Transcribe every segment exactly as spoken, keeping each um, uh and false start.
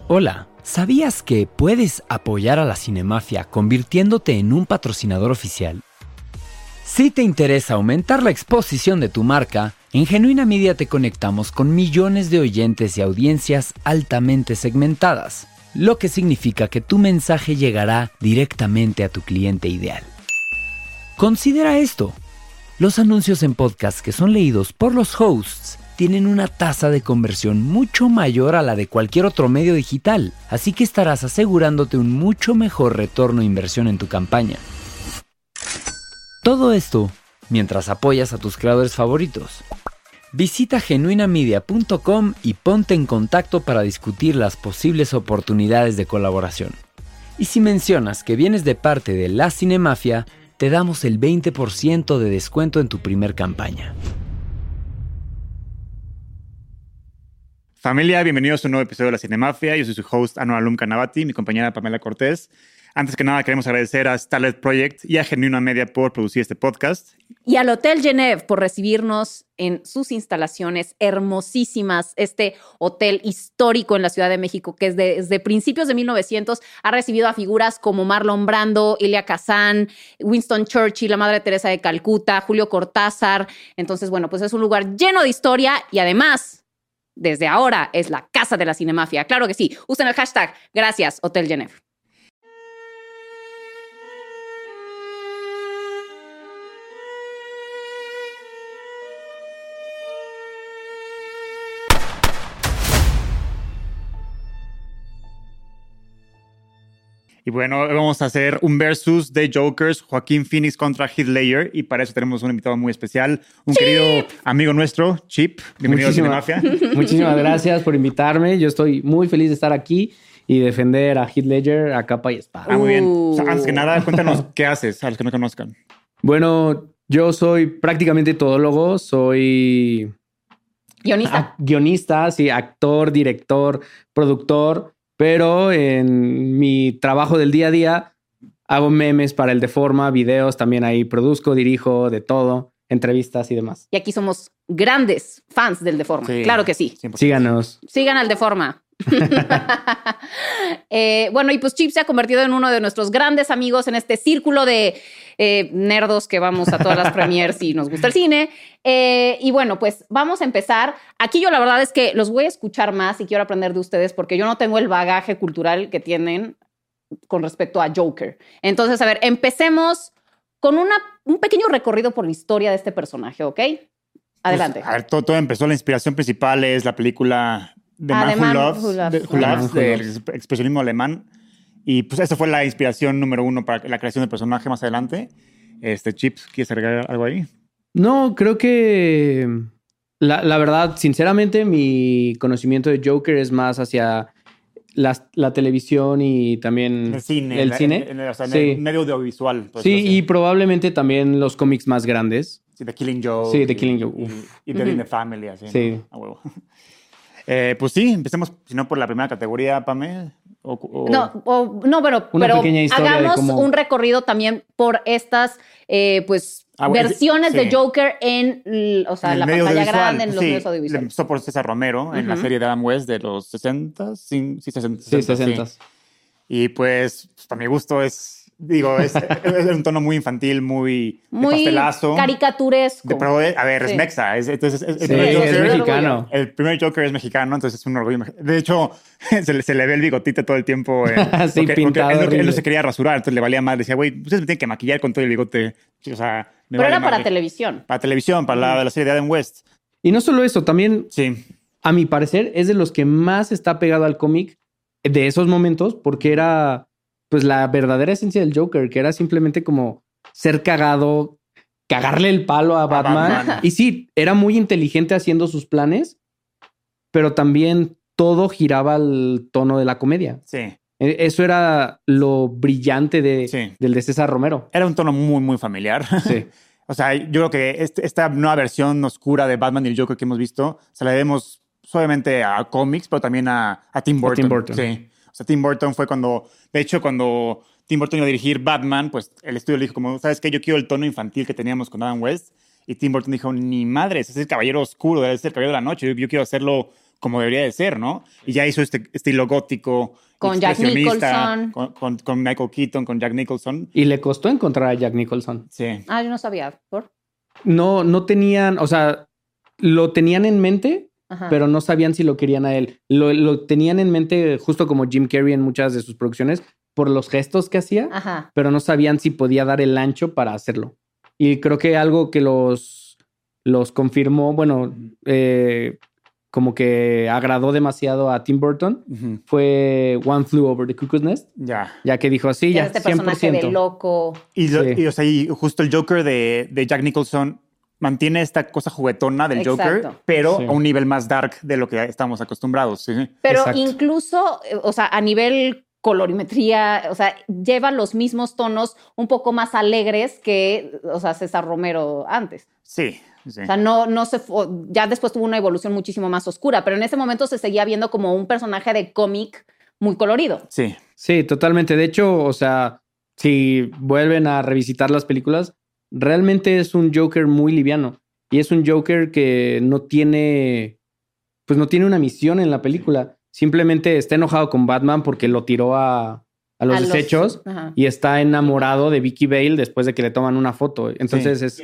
Hola, ¿sabías que puedes apoyar a la Cinemafia convirtiéndote en un patrocinador oficial? Si te interesa aumentar la exposición de tu marca, en Genuina Media te conectamos con millones de oyentes y audiencias altamente segmentadas, lo que significa que tu mensaje llegará directamente a tu cliente ideal. Considera esto: los anuncios en podcast que son leídos por los hosts tienen una tasa de conversión mucho mayor a la de cualquier otro medio digital, así que estarás asegurándote un mucho mejor retorno de inversión en tu campaña. Todo esto mientras apoyas a tus creadores favoritos. Visita genuina media punto com y ponte en contacto para discutir las posibles oportunidades de colaboración. Y si mencionas que vienes de parte de la Cinemafia, te damos el veinte por ciento de descuento en tu primer campaña. Familia, bienvenidos a un nuevo episodio de La Cinemafia. Yo soy su host, Anwar Alum Canavati, mi compañera Pamela Cortés. Antes que nada, queremos agradecer a Starlet Project y a Genuina Media por producir este podcast. Y al Hotel Genève por recibirnos en sus instalaciones hermosísimas. Este hotel histórico en la Ciudad de México, que desde, desde principios de mil novecientos ha recibido a figuras como Marlon Brando, Elia Kazan, Winston Churchill, la Madre Teresa de Calcuta, Julio Cortázar. Entonces, bueno, pues es un lugar lleno de historia y además, desde ahora, es la casa de la Cinemafia. Claro que sí. Usen el hashtag Gracias Hotel Genève. Y bueno, hoy vamos a hacer un versus de Jokers, Joaquín Phoenix contra Heath Ledger. Y para eso tenemos un invitado muy especial, un Chip. querido amigo nuestro, Chip. Bienvenido Muchísima, a Cinemafia. Muchísimas gracias por invitarme. Yo estoy muy feliz de estar aquí y defender a Heath Ledger a capa y espada. Ah, muy bien. Uh. O sea, antes que nada, cuéntanos qué haces a los que no conozcan. Bueno, yo soy prácticamente todólogo. Soy Guionista. a- guionista, sí, actor, director, productor. Pero en mi trabajo del día a día hago memes para el Deforma, videos, también ahí produzco, dirijo, de todo, entrevistas y demás. Y aquí somos grandes fans del Deforma. Sí, Claro que sí. cien por ciento. Síganos. Sigan al Deforma. eh, bueno, y pues Chip se ha convertido en uno de nuestros grandes amigos en este círculo de eh, nerdos que vamos a todas las premieres y nos gusta el cine. Eh, y bueno, pues vamos a empezar. Aquí yo la verdad es que los voy a escuchar más y quiero aprender de ustedes porque yo no tengo el bagaje cultural que tienen con respecto a Joker. Entonces, a ver, empecemos con una, un pequeño recorrido por la historia de este personaje, ¿ok? Adelante. Pues, a ver, todo, todo empezó, la inspiración principal es la película The Ah, Man The Who Man Loves, Who Loves. de- Who The Man Loves, Who del Loves. expresionismo alemán. Y pues esa fue la inspiración número uno para la creación del personaje más adelante. Este, Chips, ¿quieres agregar algo ahí? No, creo que la, la verdad, sinceramente, mi conocimiento de Joker es más hacia la, la televisión y también El cine. el la- cine. en- en- o sea, en Sí. el medio audiovisual. por Sí, decirlo y así. probablemente también los cómics más grandes. Sí, The Killing Joke. Sí, The y- Killing Joke, Y, uf. y Dead Ujú. in the Family, así. Sí. ¿no? A huevo. Eh, pues sí, empecemos, si no, por la primera categoría, Pame. O, o- No, o- no, pero, Una pero pequeña historia de hagamos cómo- un recorrido también por estas eh, pues, Ah, bueno, versiones sí. de Joker en, l- o sea, en el la medio pantalla audiovisual. grande, en los Sí, medios audiovisuales. empezó por César Romero en la Ujú. serie de Adam West de los sesenta. Sí, sí, sesenta. Sí, sesenta. Y pues, pues, para mi gusto es, digo, es, es un tono muy infantil, muy de Muy pastelazo. caricaturesco. De, pero, a ver, Sí. es mexa. Es, entonces, es- el, Sí, primer es Joker, mexicano. el primer Joker es mexicano, entonces es un orgullo. mex- De hecho, se le, se le ve el bigotito todo el tiempo. eh, Sí, porque, porque pintado él, no- él no horrible. se quería rasurar, entonces le valía más. Decía, güey, ustedes me tienen que maquillar con todo el bigote. O sea, me Pero vale era para madre. televisión. Para televisión, para la, la serie de Adam West. Y no solo eso, también, Sí. a mi parecer, es de los que más está pegado al cómic de esos momentos, porque era pues la verdadera esencia del Joker, que era simplemente como ser cagado, cagarle el palo a Batman. Batman. Y sí, era muy inteligente haciendo sus planes, pero también todo giraba al tono de la comedia. Sí. E- Eso era lo brillante de, Sí. del de César Romero. Era un tono muy, muy familiar. Sí. O sea, yo creo que este- esta nueva versión oscura de Batman y el Joker que hemos visto, se la debemos suavemente a cómics, pero también a, a Tim Burton. Tim Burton. Sí. O sea, Tim Burton fue cuando, de hecho, cuando Tim Burton iba a dirigir Batman, pues el estudio le dijo como, ¿sabes qué? Yo quiero el tono infantil que teníamos con Adam West. Y Tim Burton dijo, ni madres, es el caballero oscuro, es el caballero de la noche. Yo, yo quiero hacerlo como debería de ser, ¿no? Y ya hizo este estilo gótico, con Jack expresionista, Nicholson. Con, con, con Michael Keaton, con Jack Nicholson. Y le costó encontrar a Jack Nicholson. Sí. Ah, yo no sabía. ¿Por? No, no tenían, o sea, lo tenían en mente, Ajá. pero no sabían si lo querían a él. Lo, lo tenían en mente justo como Jim Carrey en muchas de sus producciones por los gestos que hacía, Ajá. pero no sabían si podía dar el ancho para hacerlo. Y creo que algo que los, los confirmó, bueno, eh, como que agradó demasiado a Tim Burton, Uh-huh. fue One Flew Over the Cuckoo's Nest, Ya. ya que dijo, sí, ya, este cien por personaje ciento. de loco. Y, lo- Sí. y, o sea, y justo el Joker de, de Jack Nicholson mantiene esta cosa juguetona del Exacto. Joker, pero Sí. a un nivel más dark de lo que estamos acostumbrados. ¿Sí? Pero Exacto. incluso, eh, o sea, a nivel colorimetría, o sea, lleva los mismos tonos un poco más alegres que, o sea, César Romero antes. Sí, sí. O sea, no, no se fue, ya después tuvo una evolución muchísimo más oscura, pero en ese momento se seguía viendo como un personaje de cómic muy colorido. Sí. Sí, totalmente. De hecho, o sea, si vuelven a revisitar las películas, realmente es un Joker muy liviano. Y es un Joker que no tiene, pues no tiene una misión en la película. Simplemente está enojado con Batman porque lo tiró a, a los A los- desechos ajá. y está enamorado de Vicky Vale después de que le toman una foto. Entonces es...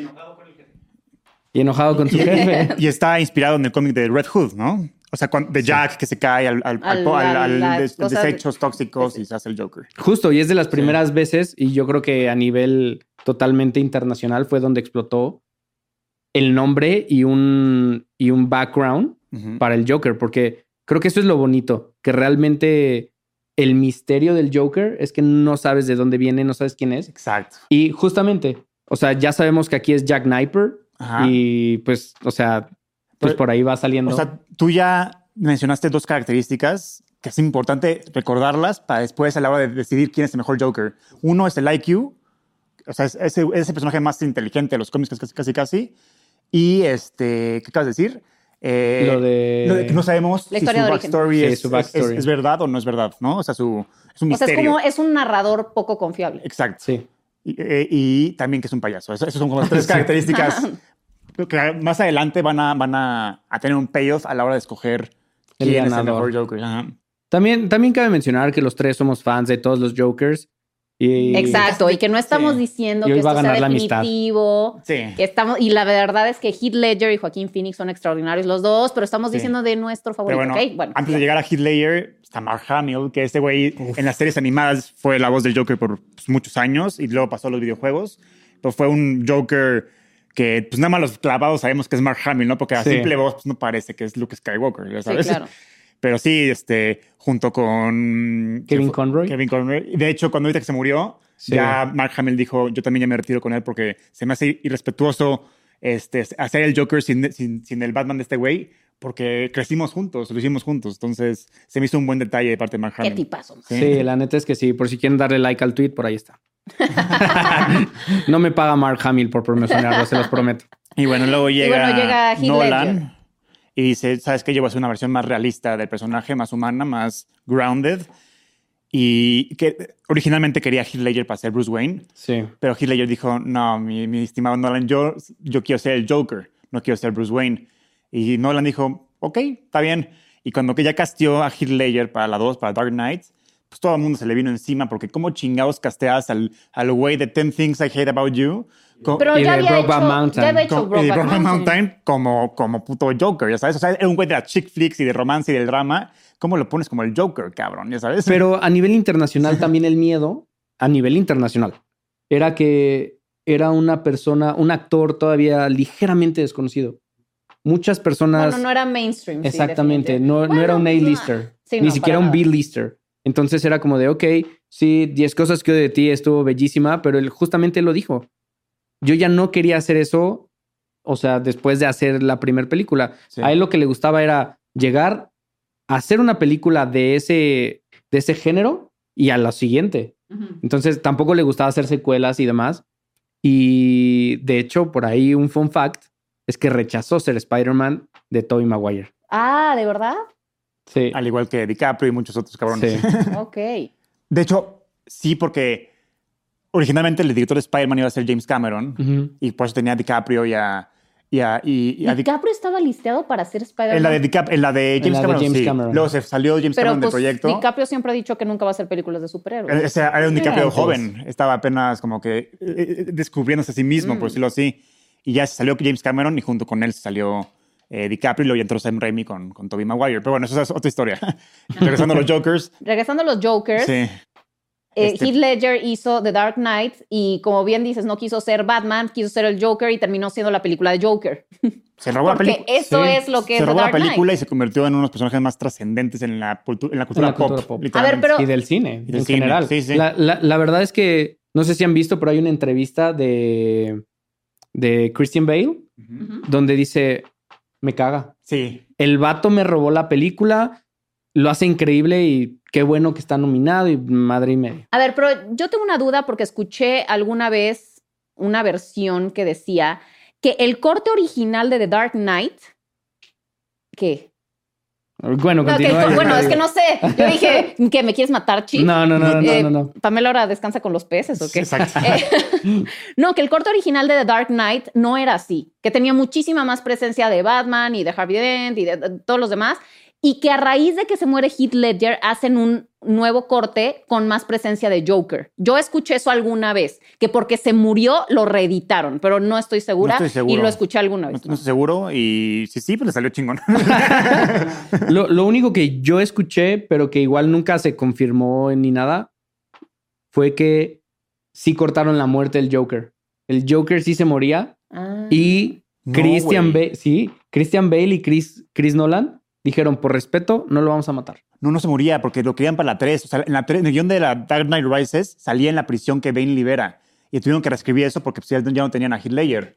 Y enojado con su jefe. Y está inspirado en el cómic de Red Hood, ¿no? O sea, cuando- de Jack que se cae al, al, al, Al- po- al- al- al las des- cosas- desechos tóxicos y se hace el Joker. Justo, y es de las primeras veces, y yo creo que a nivel totalmente internacional fue donde explotó el nombre y un, y un background Ujú. para el Joker, porque creo que eso es lo bonito, que realmente el misterio del Joker es que no sabes de dónde viene, no sabes quién es. Exacto. Y justamente, o sea, ya sabemos que aquí es Jack Napier Ajá. y pues, o sea, pues Pero- por ahí va saliendo. O sea, tú ya mencionaste dos características que es importante recordarlas para después a la hora de decidir quién es el mejor Joker. Uno es el I Q, o sea, es ese, ese personaje más inteligente de los cómics casi casi casi. Y este, ¿qué acabas de decir? Eh, Lo de- lo de que no sabemos La si historia su de origen. backstory, Sí, es, su es- backstory. es- es verdad o no es verdad, ¿no? O sea, su, es un O sea, es misterio. como, es un narrador poco confiable. Exacto. Sí. Y, eh, y también que es un payaso. Eso- Esas son como las tres características que más adelante van a, van a, a tener un payoff a la hora de escoger El quién es el ganador. mejor Joker. Ajá. También, también cabe mencionar que los tres somos fans de todos los Jokers. Y Exacto, y que no estamos Sí. diciendo Y que hoy va esto a sea ganar la amistad. definitivo. Sí. Que estamos, y la verdad es que Heath Ledger y Joaquín Phoenix son extraordinarios los dos, pero estamos Sí. diciendo de nuestro Pero favorito, bueno, ¿ok? Bueno, antes ya. de llegar a Heath Ledger, está Mark Hamill, que este güey en las series animadas fue la voz del Joker por pues, muchos años y luego pasó a los videojuegos. Pero fue un Joker que, pues nada más los clavados sabemos que es Mark Hamill, ¿no? Porque a Sí. simple voz pues, no parece que es Luke Skywalker, ya Sí, sabes. claro. Pero sí, este, junto con... Kevin ¿qué fue? Conroy. Kevin Conroy. De hecho, cuando ahorita que se murió, Sí. ya Mark Hamill dijo, yo también ya me retiro con él porque se me hace irrespetuoso este, hacer el Joker sin, sin, sin el Batman de este güey, porque crecimos juntos, lo hicimos juntos. Entonces, se me hizo un buen detalle de parte de Mark Qué Hamill. tipazo. Sí. Sí, la neta es que sí. Por si quieren darle like al tweet, por ahí está. No me paga Mark Hamill por promocionarlo, se los prometo. Y bueno, luego llega, bueno, llega Heath Nolan Ledger. y dice, ¿sabes qué? Yo voy a hacer una versión más realista del personaje, más humana, más grounded. Y que originalmente quería Heath Ledger para ser Bruce Wayne, Sí. pero Heath Ledger dijo, no, mi, mi estimado Nolan, yo, yo quiero ser el Joker, no quiero ser Bruce Wayne. Y Nolan dijo, ok, está bien. Y cuando que ya casteó a Heath Ledger para la dos, para Dark Knight, pues todo el mundo se le vino encima, porque ¿cómo chingados casteas al, al güey de ten Things I Hate About You? Co- Pero Y ya de había, hecho, Brokeback Mountain. ya había hecho con- y Brokeback Brokeback Mountain. Mountain como, como puto Joker, ya sabes. O sea, era un güey de las chick flicks y de romance y del drama. ¿Cómo lo pones como el Joker, cabrón? Ya sabes. Pero a nivel internacional también el miedo, a nivel internacional, era que era una persona, un actor todavía ligeramente desconocido. Muchas personas... Bueno, no era mainstream. sí, Exactamente, definitivamente. no, no Bueno, era un no. A-lister, Sí, ni no, siquiera para un nada. B-lister. Entonces era como de, ok, sí, diez cosas que odio de ti, estuvo bellísima, pero él justamente lo dijo. Yo ya no quería hacer eso, o sea, después de hacer la primera película. Sí. A él lo que le gustaba era llegar a hacer una película de ese, de ese género y a la siguiente. Ujú. Entonces tampoco le gustaba hacer secuelas y demás. Y de hecho, por ahí un fun fact es que rechazó ser Spider-Man de Tobey Maguire. Ah, ¿de verdad? Sí. Al igual que DiCaprio y muchos otros cabrones. Sí. Ok. De hecho, sí, porque originalmente el director de Spider-Man iba a ser James Cameron Ujú. y por eso tenía a DiCaprio y a, Y a, y, y a Di- DiCaprio estaba listeado para ser Spider-Man. en la de, Dicap- en la de James la de Cameron, James sí. Cameron. Luego se salió James Pero Cameron pues del proyecto. DiCaprio siempre ha dicho que nunca va a hacer películas de superhéroes. Ese era un DiCaprio Antes. joven. Estaba apenas como que eh, eh, descubriéndose a sí mismo, Mm. por decirlo así. Y ya se salió James Cameron y junto con él se salió eh, DiCaprio y luego ya entró Sam Raimi con, con Tobey Maguire. Pero bueno, eso es otra historia. Regresando a los Jokers. Regresando a los Jokers, Sí. eh, Este- Heath Ledger hizo The Dark Knight y como bien dices, no quiso ser Batman, quiso ser el Joker y terminó siendo la película de Joker. Se robó la Porque película. eso es lo que es Se The robó la Dark película Knight. y se convirtió en uno de los personajes más trascendentes en la, cultu- en la cultura En la pop. cultura pop. literalmente. A ver, pero- Y del cine, Y del en cine, general. sí, sí. La, la- la verdad es que, no sé si han visto, pero hay una entrevista de, de Christian Bale Ujú. Ujú. donde dice, me caga. Sí. El vato me robó la película, lo hace increíble y qué bueno que está nominado y madre y media. A ver, pero yo tengo una duda porque escuché alguna vez una versión que decía que el corte original de The Dark Knight, ¿qué? Bueno, No, que- continúa. yo bueno, te es que digo. no sé. Yo dije, ¿qué me quieres matar, Chi? No, no, no, no, Eh, no, no, no. Pamela ahora descansa con los peces, ¿o qué? Exacto. Eh, no, que el corte original de The Dark Knight no era así, que tenía muchísima más presencia de Batman y de Harvey Dent y de, de todos los demás, y que a raíz de que se muere Heath Ledger hacen un nuevo corte con más presencia de Joker. Yo escuché eso alguna vez, que porque se murió lo reeditaron, pero no estoy segura, No estoy seguro. y lo escuché alguna No, vez. no estoy seguro y sí, sí, pues le salió chingón. Lo, lo único que yo escuché, pero que igual nunca se confirmó ni nada, fue que sí cortaron la muerte del Joker. El Joker sí se moría Ah. y No, Christian güey. Bale, sí, Christian Bale y Chris, Chris Nolan dijeron, por respeto, no lo vamos a matar. No, no se moría porque lo querían para la tres. O sea, en, la tres, en el guión de la Dark Knight Rises salía en la prisión que Bane libera. Y tuvieron que reescribir eso porque pues, ya ya no tenían a Heath Ledger.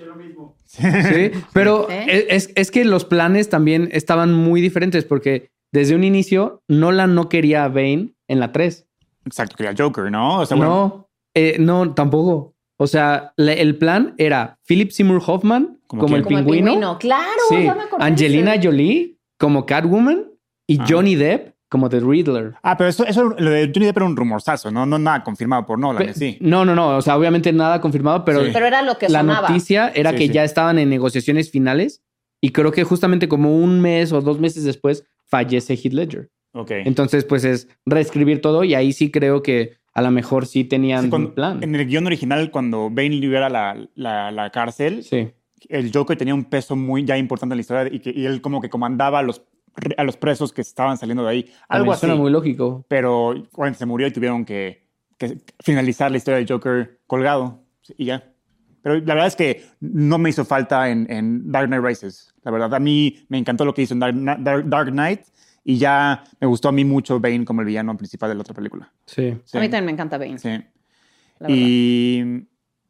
Sí, pero ¿Eh? es, es que los planes también estaban muy diferentes porque desde un inicio Nolan no quería a Bane en la tres. Exacto, quería el Joker, ¿no? O sea, bueno, No, eh, no, tampoco. O sea, la- el plan era Philip Seymour Hoffman ¿Como como, quién? el, Como el pingüino. pingüino. Claro, Sí, ya me acordé de Angelina ese. Jolie como Catwoman y Ah. Johnny Depp como The Riddler. Ah, pero eso, eso lo de Johnny Depp era un rumorzazo, ¿no? No nada confirmado por Nolan, Pe- sí. No, no, no. O sea, obviamente nada confirmado, pero Sí. Pero era lo que la sonaba. noticia era Sí, que sí. ya estaban en negociaciones finales y creo que justamente como un mes o dos meses después fallece Heath Ledger. Ok. Entonces, pues es reescribir todo y ahí sí creo que a lo mejor sí tenían Sí, cuando- un plan. En el guión original, cuando Bane libera la, la, la cárcel, Sí. el Joker tenía un peso muy ya importante en la historia y, que, y él como que comandaba a los, a los presos que estaban saliendo de ahí. Algo También así. suena muy lógico. Pero bueno, se murió y tuvieron que, que finalizar la historia del Joker colgado y ya. Pero la verdad es que no me hizo falta en, en Dark Knight Rises. La verdad, a mí me encantó lo que hizo en Dark, Dark, Dark Knight y ya me gustó a mí mucho Bane como el villano principal de la otra película. Sí. Sí. A mí también me encanta Bane. Sí. la verdad. Y,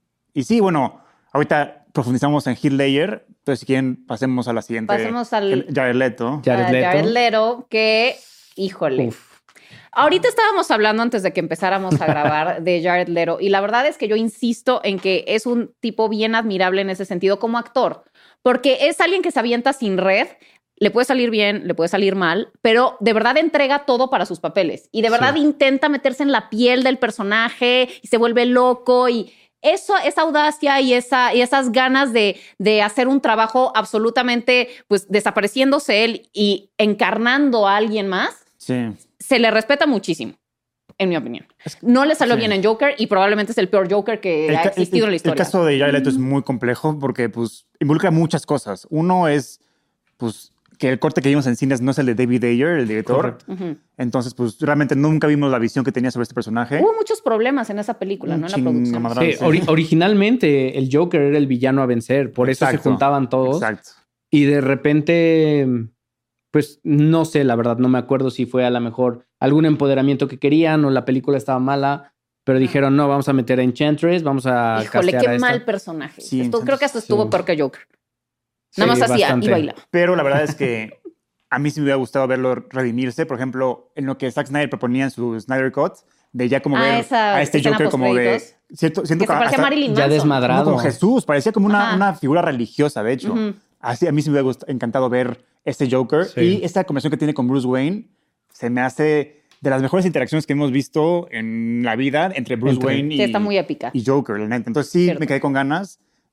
y sí, bueno, ahorita profundizamos en Heath Ledger. Entonces, si quieren, pasemos a la siguiente. Pasemos al- Jared Leto. Jared a Leto. Jared Leto, que, híjole. Uf. Ahorita estábamos hablando antes de que empezáramos a grabar de Jared Leto y la verdad es que yo insisto en que es un tipo bien admirable en ese sentido como actor, porque es alguien que se avienta sin red, le puede salir bien, le puede salir mal, pero de verdad entrega todo para sus papeles y de verdad Sí. intenta meterse en la piel del personaje y se vuelve loco y eso, esa audacia y, esa, y esas ganas de, de hacer un trabajo absolutamente, pues desapareciéndose él y encarnando a alguien más, Sí. se le respeta muchísimo, en mi opinión. No le salió sí. bien en Joker y probablemente es el peor Joker que ha ca- existido en la historia. El caso de Jared Leto es muy complejo porque pues, involucra muchas cosas. Uno es pues, que el corte que vimos en cines no es el de David Ayer, el director. Correcto. Ujú. Entonces, pues realmente nunca vimos la visión que tenía sobre este personaje. Hubo muchos problemas en esa película, Un ¿no? En la producción. chingamadral. Sí, sí. ori- originalmente el Joker era el villano a vencer, por eso se Exacto. juntaban todos. Exacto. Y de repente, pues no sé, la verdad, no me acuerdo si fue a lo mejor algún empoderamiento que querían o la película estaba mala, pero dijeron, no, vamos a meter a Enchantress, vamos a Híjole, castear qué a esta". mal personaje. Sí, Esto- creo que hasta sí. estuvo peor que Joker. Sí, Nada más hacía bastante. y bailaba. Pero la verdad es que a mí sí me hubiera gustado verlo redimirse. Por ejemplo, en lo que Zack Snyder proponía en su Snyder Cut, de ya como Ah, ver esa a este escena Joker como de... postcréditos. Cierto, siento Que se parecía a hasta- Marilyn ya Manson. desmadrado. no como Jesús, parecía como una, Ajá. una figura religiosa, de hecho. Ujú. Así, a mí sí me hubiera gust- encantado ver este Joker. Sí. Y esta conversación que tiene con Bruce Wayne se me hace de las mejores interacciones que hemos visto en la vida entre Bruce Entre- Wayne y, Sí, está muy épica. y Joker, la neta. Entonces sí, Cierto. me quedé con ganas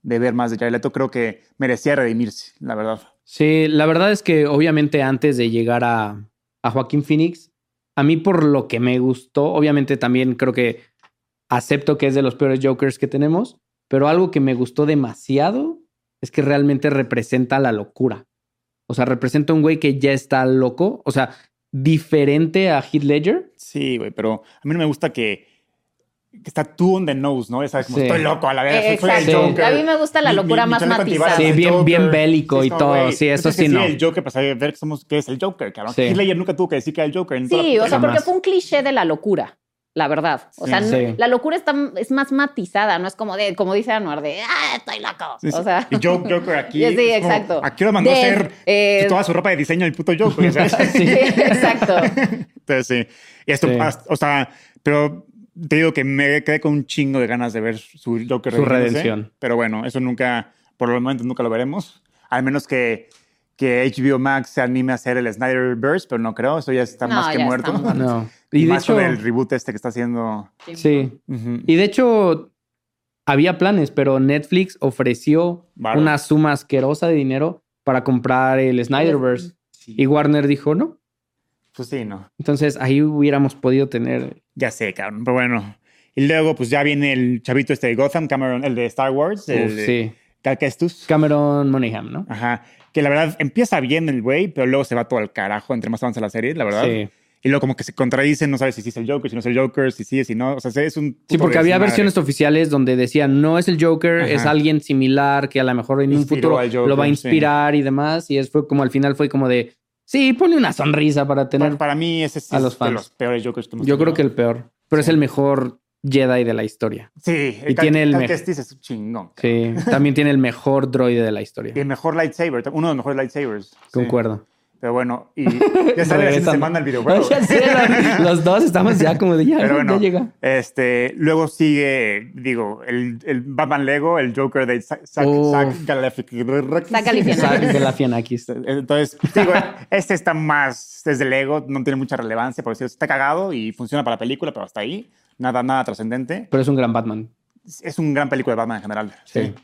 de ver más de Jared Leto. Creo que merecía redimirse, la verdad. Sí, la verdad es que obviamente antes de llegar a, a Joaquín Phoenix, a mí por lo que me gustó, obviamente también creo que acepto que es de los peores Jokers que tenemos, pero algo que me gustó demasiado es que realmente representa la locura. O sea, representa un güey que ya está loco, o sea, diferente a Heath Ledger. Sí, güey, pero a mí no me gusta que, que está too on the nose, ¿no? Esa, como Sí. estoy loco a la vez. Eh, soy el exacto. Joker. A mí me gusta la Mi- locura mi- mi más chaleco matizada. antibalas Sí, es el bien- Joker. bien bélico y como, todo. güey, Sí, eso es que sí, no. el Joker, para ver que, somos, que es el Joker, cabrón. Sí. Heath Ledger nunca tuvo que decir que era el Joker. en toda Sí, la o sea, película. porque fue un cliché de la locura, la verdad. O Sí. sea, no- Sí. la locura está, es más matizada, no es como de, como dice Anuar, de, ah, estoy loco. Sí, sí. O sea, Y Joker, Joker aquí. Sí, es como, exacto. ¿a qué hora mandó a Dead, hacer eh, toda su ropa de diseño el puto Joker? ¿Sabes? sí, exacto. Entonces, sí. Y esto, Sí. o sea, pero te digo que me quedé con un chingo de ganas de ver su Joker Su redimiéndose. redención. Pero bueno, eso nunca, por el momento nunca lo veremos. Al menos que, que H B O Max se anime a hacer el Snyderverse, pero no creo. Eso ya está No, más que ya muerto. está muerto. No. Y, Y de más hecho, con el reboot este que está haciendo. sí. Ujú. Y de hecho, había planes, pero Netflix ofreció Varo. una suma asquerosa de dinero para comprar el Snyderverse. Sí. Y Warner dijo no. Pues sí, no. Entonces ahí hubiéramos podido tener. Ya sé, cabrón. Pero bueno. Y luego, pues ya viene el chavito este de Gotham, Cameron, el de Star Wars. El Uf, de sí. Cal Kestis. Cameron Monaghan, ¿no? Ajá. Que la verdad empieza bien el güey, pero luego se va todo al carajo entre más avanza la serie, la verdad. Sí. Y luego como que se contradicen, no sabes si sí es el Joker, si no es el Joker, si sí, si no. O sea, es un... Sí, puto porque había desmadre. versiones oficiales donde decían no es el Joker, Ajá. es alguien similar que a lo mejor en un Inspiró futuro al Joker, lo va a sí. inspirar y demás. Y es fue como al final fue como de sí, ponle una sonrisa para tener. Para, para mí ese sí a es los de fans. los peores Jokers que hemos Yo creo tenido. que el peor, pero es el mejor Jedi de la historia. Sí. y tiene el Cal me- Kestis es un chingón. Sí, también tiene el mejor droide de la historia. Y el mejor lightsaber, uno de los mejores lightsabers. Sí. Concuerdo. Pero bueno, y ya sale la siguiente semana el videojuego. Ya sé, los, los dos estamos ya como de ya, Pero bueno, ya llega. este, luego sigue, digo, el, el Batman Lego, el Joker de Zack Uf. Galifianakis. Zack Galifianakis. Zack de la Fianakis. Entonces, digo, este está más desde Lego, no tiene mucha relevancia, por decirlo, está cagado y funciona para la película, pero hasta ahí, nada, nada trascendente. Pero es un gran Batman. Es un gran película de Batman en general. Sí.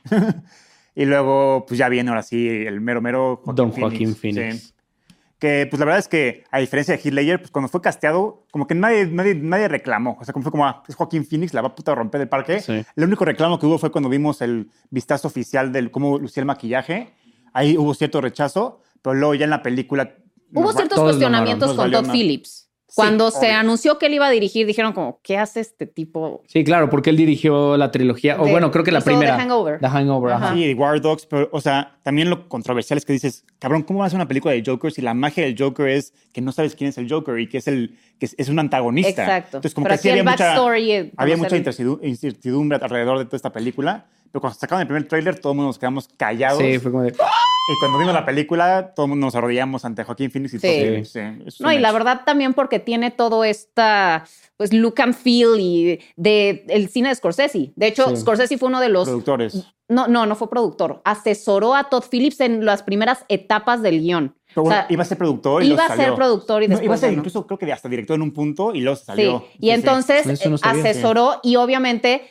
Y luego, pues ya viene ahora sí el mero mero Joaquin Don Phoenix. Joaquin Phoenix. Sí. Que, pues la verdad es que, a diferencia de Heath Ledger, pues cuando fue casteado, como que nadie, nadie, nadie reclamó. O sea, como fue como, ah, es Joaquin Phoenix, la va a puta romper el parque. Sí. El único reclamo que hubo fue cuando vimos el vistazo oficial de cómo lucía el maquillaje. Ahí hubo cierto rechazo, pero luego ya en la película... Hubo nos va- ciertos todos cuestionamientos nos con valió Todd una- Phillips. Sí, Cuando se obvio. anunció que él iba a dirigir, dijeron como, ¿qué hace este tipo? Sí, claro, porque él dirigió la trilogía, o De- bueno, creo que la hizo primera. The Hangover. The Hangover, ajá. Ajá. Sí, War Dogs, pero, o sea, también lo controversial es que dices, cabrón, ¿cómo vas a hacer una película de Joker si la magia del Joker es que no sabes quién es el Joker y que es el que es, es un antagonista? Exacto. Entonces, como Pero que sí aquí el había mucha, backstory, eh, había mucha conocer- incertidu- incertidumbre alrededor de toda esta película, pero cuando sacaron el primer tráiler, todo el mundo nos quedamos callados. Sí, fue como de. Y cuando vimos la película, todo el mundo nos arrodillamos ante Joaquin Phoenix y Sí. todo. Sí, es No, un y la hecho. verdad también porque tiene todo esta, pues, look and feel y de el cine de Scorsese. De hecho, Sí. Scorsese fue uno de los... Productores. No, no, no fue productor. Asesoró a Todd Phillips en las primeras etapas del guión. Pero O bueno, sea, iba a ser productor y iba luego a ser salió. productor y No, después iba a ser ya no. incluso, creo que hasta director en un punto y luego se salió. Sí, y Sí, sí. entonces Eso no eh, sabía. asesoró y obviamente,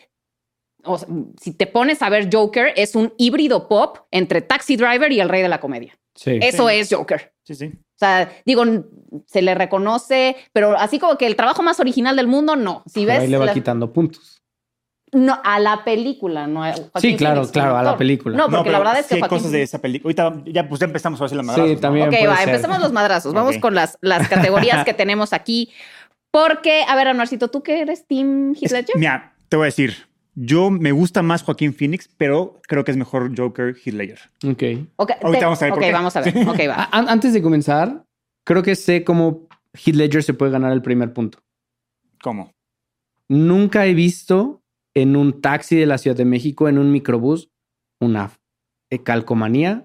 o sea, si te pones a ver Joker, es un híbrido pop entre Taxi Driver y El Rey de la Comedia. Sí. Eso es Joker. Sí, sí. O sea, digo, se le reconoce, pero así como que el trabajo más original del mundo, no. Si Pero ves ahí le va la- quitando puntos. no, a la película, no a Joaquin Sí, claro, Phoenix, claro, como a la actor. película. No, porque No, pero la verdad es que sí hay Joaquin cosas de esa película. Ahorita ya, pues ya empezamos a ver si la madrazos, Sí, ¿no? también. Ok, puede va, ser. empecemos los madrazos. Vamos Ok. con las, las categorías que tenemos aquí. Porque, a ver, Anuarcito, ¿tú qué eres? ¿Team Heath Es- Ledger? Mira, te voy a decir, yo me gusta más Joaquín Phoenix, pero creo que es mejor Joker Heath Ledger. Ok. Ok, Ahorita te- vamos a ver por ok, qué. vamos a ver. Ok, va. A- an- antes de comenzar, creo que sé cómo Heath Ledger se puede ganar el primer punto. ¿Cómo? Nunca he visto en un taxi de la Ciudad de México, en un microbús, una eh, calcomanía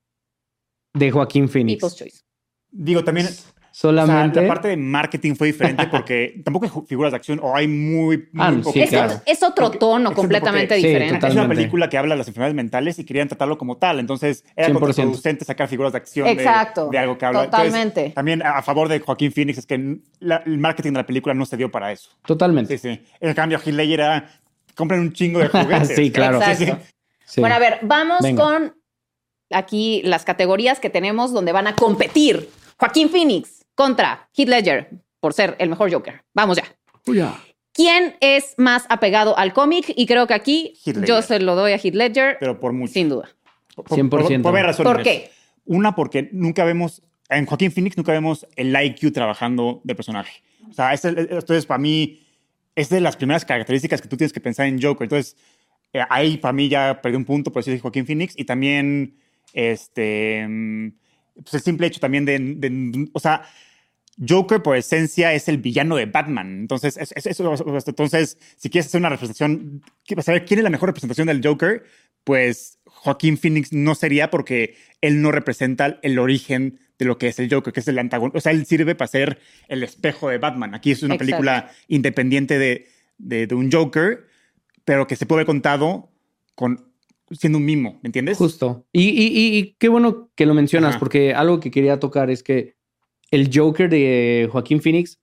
de Joaquín Phoenix. People's Choice. Digo, también... O sea, Solamente. la parte de marketing fue diferente porque tampoco hay ju- figuras de acción o hay muy, muy Ah, sí, poquitas. Es, claro. es otro Porque- tono exacto, completamente porque- Sí, diferente. Es una totalmente. película que habla de las enfermedades mentales y querían tratarlo como tal. Entonces, era cien por ciento. contraproducente sacar figuras de acción de- Exacto, de, algo que habla. Entonces, totalmente. también a favor de Joaquín Phoenix es que la- el marketing de la película no se dio para eso. Totalmente. Sí, sí. En cambio, Heath Ledger era... Compren un chingo de juguetes. Sí, claro. Sí, sí. Exacto. Sí. Bueno, a ver, vamos Venga. con aquí las categorías que tenemos donde van a competir Joaquín Phoenix contra Heath Ledger por ser el mejor Joker. Vamos ya. Uy, ya. ¿Quién es más apegado al cómic? Y creo que aquí Heath Ledger. yo se lo doy a Heath Ledger, Pero por mucho. sin duda. Por, cien por ciento. Por, por varias razones. ¿Por qué? Una, porque nunca vemos, en Joaquín Phoenix nunca vemos el I Q trabajando del personaje. O sea, este- entonces para mí es de las primeras características que tú tienes que pensar en Joker. Entonces, eh, ahí para mí ya perdí un punto por decir Joaquín Phoenix. Y también, este, mm, pues el simple hecho también de, de- o sea, Joker por esencia es el villano de Batman. Entonces, es- es- eso- entonces si quieres hacer una representación, saber quién es la mejor representación del Joker, pues Joaquín Phoenix no sería, porque él no representa el origen de lo que es el Joker, que es el antagonista. O sea, él sirve para ser el espejo de Batman. Aquí es una Exacto. película independiente de, de, de un Joker, pero que se puede haber contado con, siendo un mimo, ¿me entiendes? Justo. Y, y, y- y qué bueno que lo mencionas, Ajá. porque algo que quería tocar es que el Joker de Joaquín Phoenix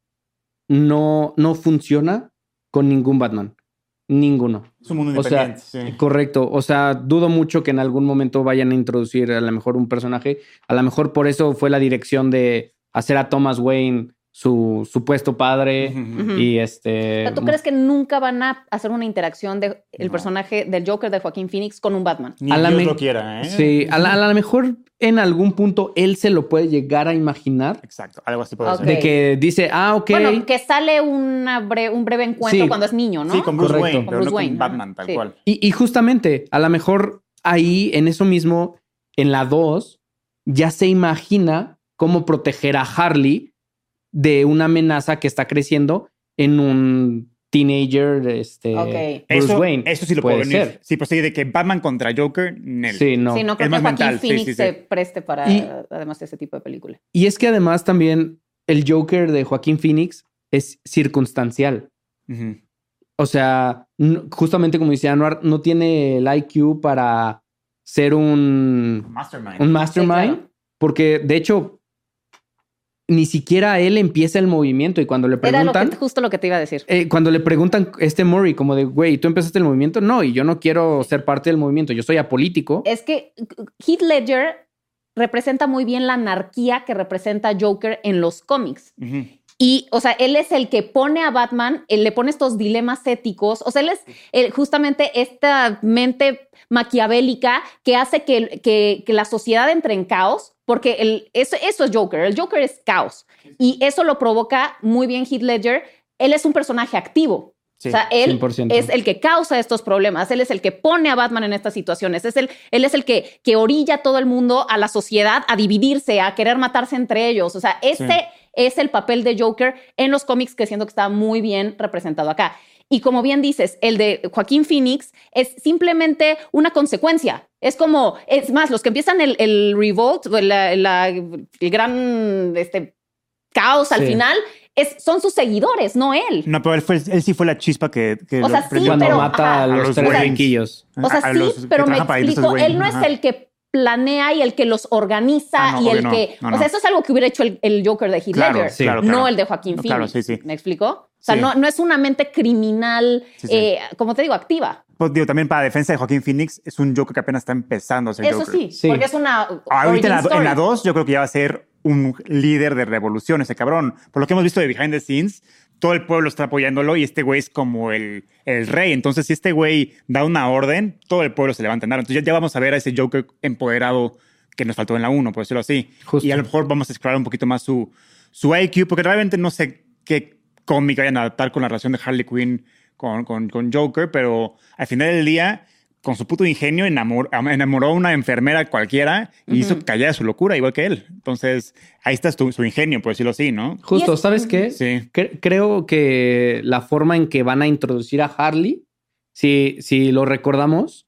no, no funciona con ningún Batman. Ninguno. Es un mundo O sea, independiente. sí. correcto. O sea, dudo mucho que en algún momento vayan a introducir a lo mejor un personaje. A lo mejor por eso fue la dirección de hacer a Thomas Wayne su supuesto padre. Ujú. Ujú. Y O este. sea, ¿tú crees que nunca van a hacer una interacción del el No. personaje del Joker de Joaquín Phoenix con un Batman? Ni a la Dios me- lo quiera, ¿eh? Sí, a, la- a lo mejor en algún punto él se lo puede llegar a imaginar. Exacto, algo así puede Ok. ser. De que dice, ah, ok. Bueno, que sale una bre- un breve encuentro Sí. cuando es niño, ¿no? Sí, con Bruce Correcto. Wayne, Con pero Bruce no Wayne, con ajá. Batman, tal Sí. cual. Y, y justamente, a lo mejor ahí, en eso mismo, en la dos, ya se imagina cómo proteger a Harley de una amenaza que está creciendo en un teenager, este, Ok. Bruce Eso, Wayne. eso sí lo puede puedo venir. ser. Sí, pues sí, de que Batman contra Joker, Nel. Sí, no. Sí, no creo Es que más Joaquín mental, sí, Phoenix sí, sí. se preste para, Y- además, ese tipo de película. Y es que además también el Joker de Joaquín Phoenix es circunstancial. Ujú. O sea, no- justamente como decía Anwar, no tiene el I Q para ser un, Mastermind. un mastermind, Sí, claro. porque de hecho ni siquiera él empieza el movimiento y cuando le Era lo preguntan, que, justo lo que te iba a decir. eh, cuando le preguntan este Murray como de, güey, ¿tú empezaste el movimiento? No, y yo no quiero ser parte del movimiento, yo soy apolítico. Es que Heath Ledger representa muy bien la anarquía que representa Joker en los cómics. Ujú. Y, o sea, él es el que pone a Batman, él le pone estos dilemas éticos. O sea, él es eh, justamente esta mente maquiavélica que hace que, que, que la sociedad entre en caos, porque el, eso, eso es Joker. El Joker es caos. Y eso lo provoca muy bien Heath Ledger. Él es un personaje activo. Sí, o sea, él cien por ciento. es el que causa estos problemas. Él es el que pone a Batman en estas situaciones. Es el, él es el que, que orilla a todo el mundo, a la sociedad, a dividirse, a querer matarse entre ellos. O sea, ese Sí. es el papel de Joker en los cómics, que siento que está muy bien representado acá. Y como bien dices, el de Joaquín Phoenix es simplemente una consecuencia. Es como, es más, los que empiezan el, el revolt, la- la- el gran este, caos al Sí. final, es, son sus seguidores, no él. No, pero él, fue, él sí fue la chispa que, que O lo sea, sí, prendió Cuando pero- todo. mata ajá. a los, A los tres Waynes. riquillos. O sea, A sí, los que pero me trabajan para Bruce explico, Wayne, él no ajá. es el que planea y el que los organiza Ah, no, y el obvio no. que... No, o no. sea, eso es algo que hubiera hecho el, el Joker de Heath Claro, Ledger, sí. claro, no claro. el de Joaquín No, Phoenix. claro, sí, sí. ¿Me explico? O sea, Sí. no, no es una mente criminal, Sí, sí. eh, como te digo, activa. Pues digo, también para defensa de Joaquín Phoenix, es un Joker que apenas está empezando a ser Eso Joker. sí, Sí. porque es una Ahorita origin en la, story. en la dos, yo creo que ya va a ser un líder de revolución ese cabrón. Por lo que hemos visto de behind the scenes, todo el pueblo está apoyándolo y este güey es como el, el rey. Entonces, si este güey da una orden, todo el pueblo se levanta en armas. Entonces, ya, ya vamos a ver a ese Joker empoderado que nos faltó en la uno, por decirlo así. Justo. Y a lo mejor vamos a explorar un poquito más su, su I Q, porque realmente no sé qué cómic vayan a adaptar con la relación de Harley Quinn con, con, con Joker, pero al final del día, con su puto ingenio, enamor, enamoró a una enfermera cualquiera y hizo callar su locura, igual que él. Entonces, ahí está su, su ingenio, por decirlo así, ¿no? Justo, Y es- ¿sabes qué? Sí. Cre- creo que la forma en que van a introducir a Harley, si, si lo recordamos,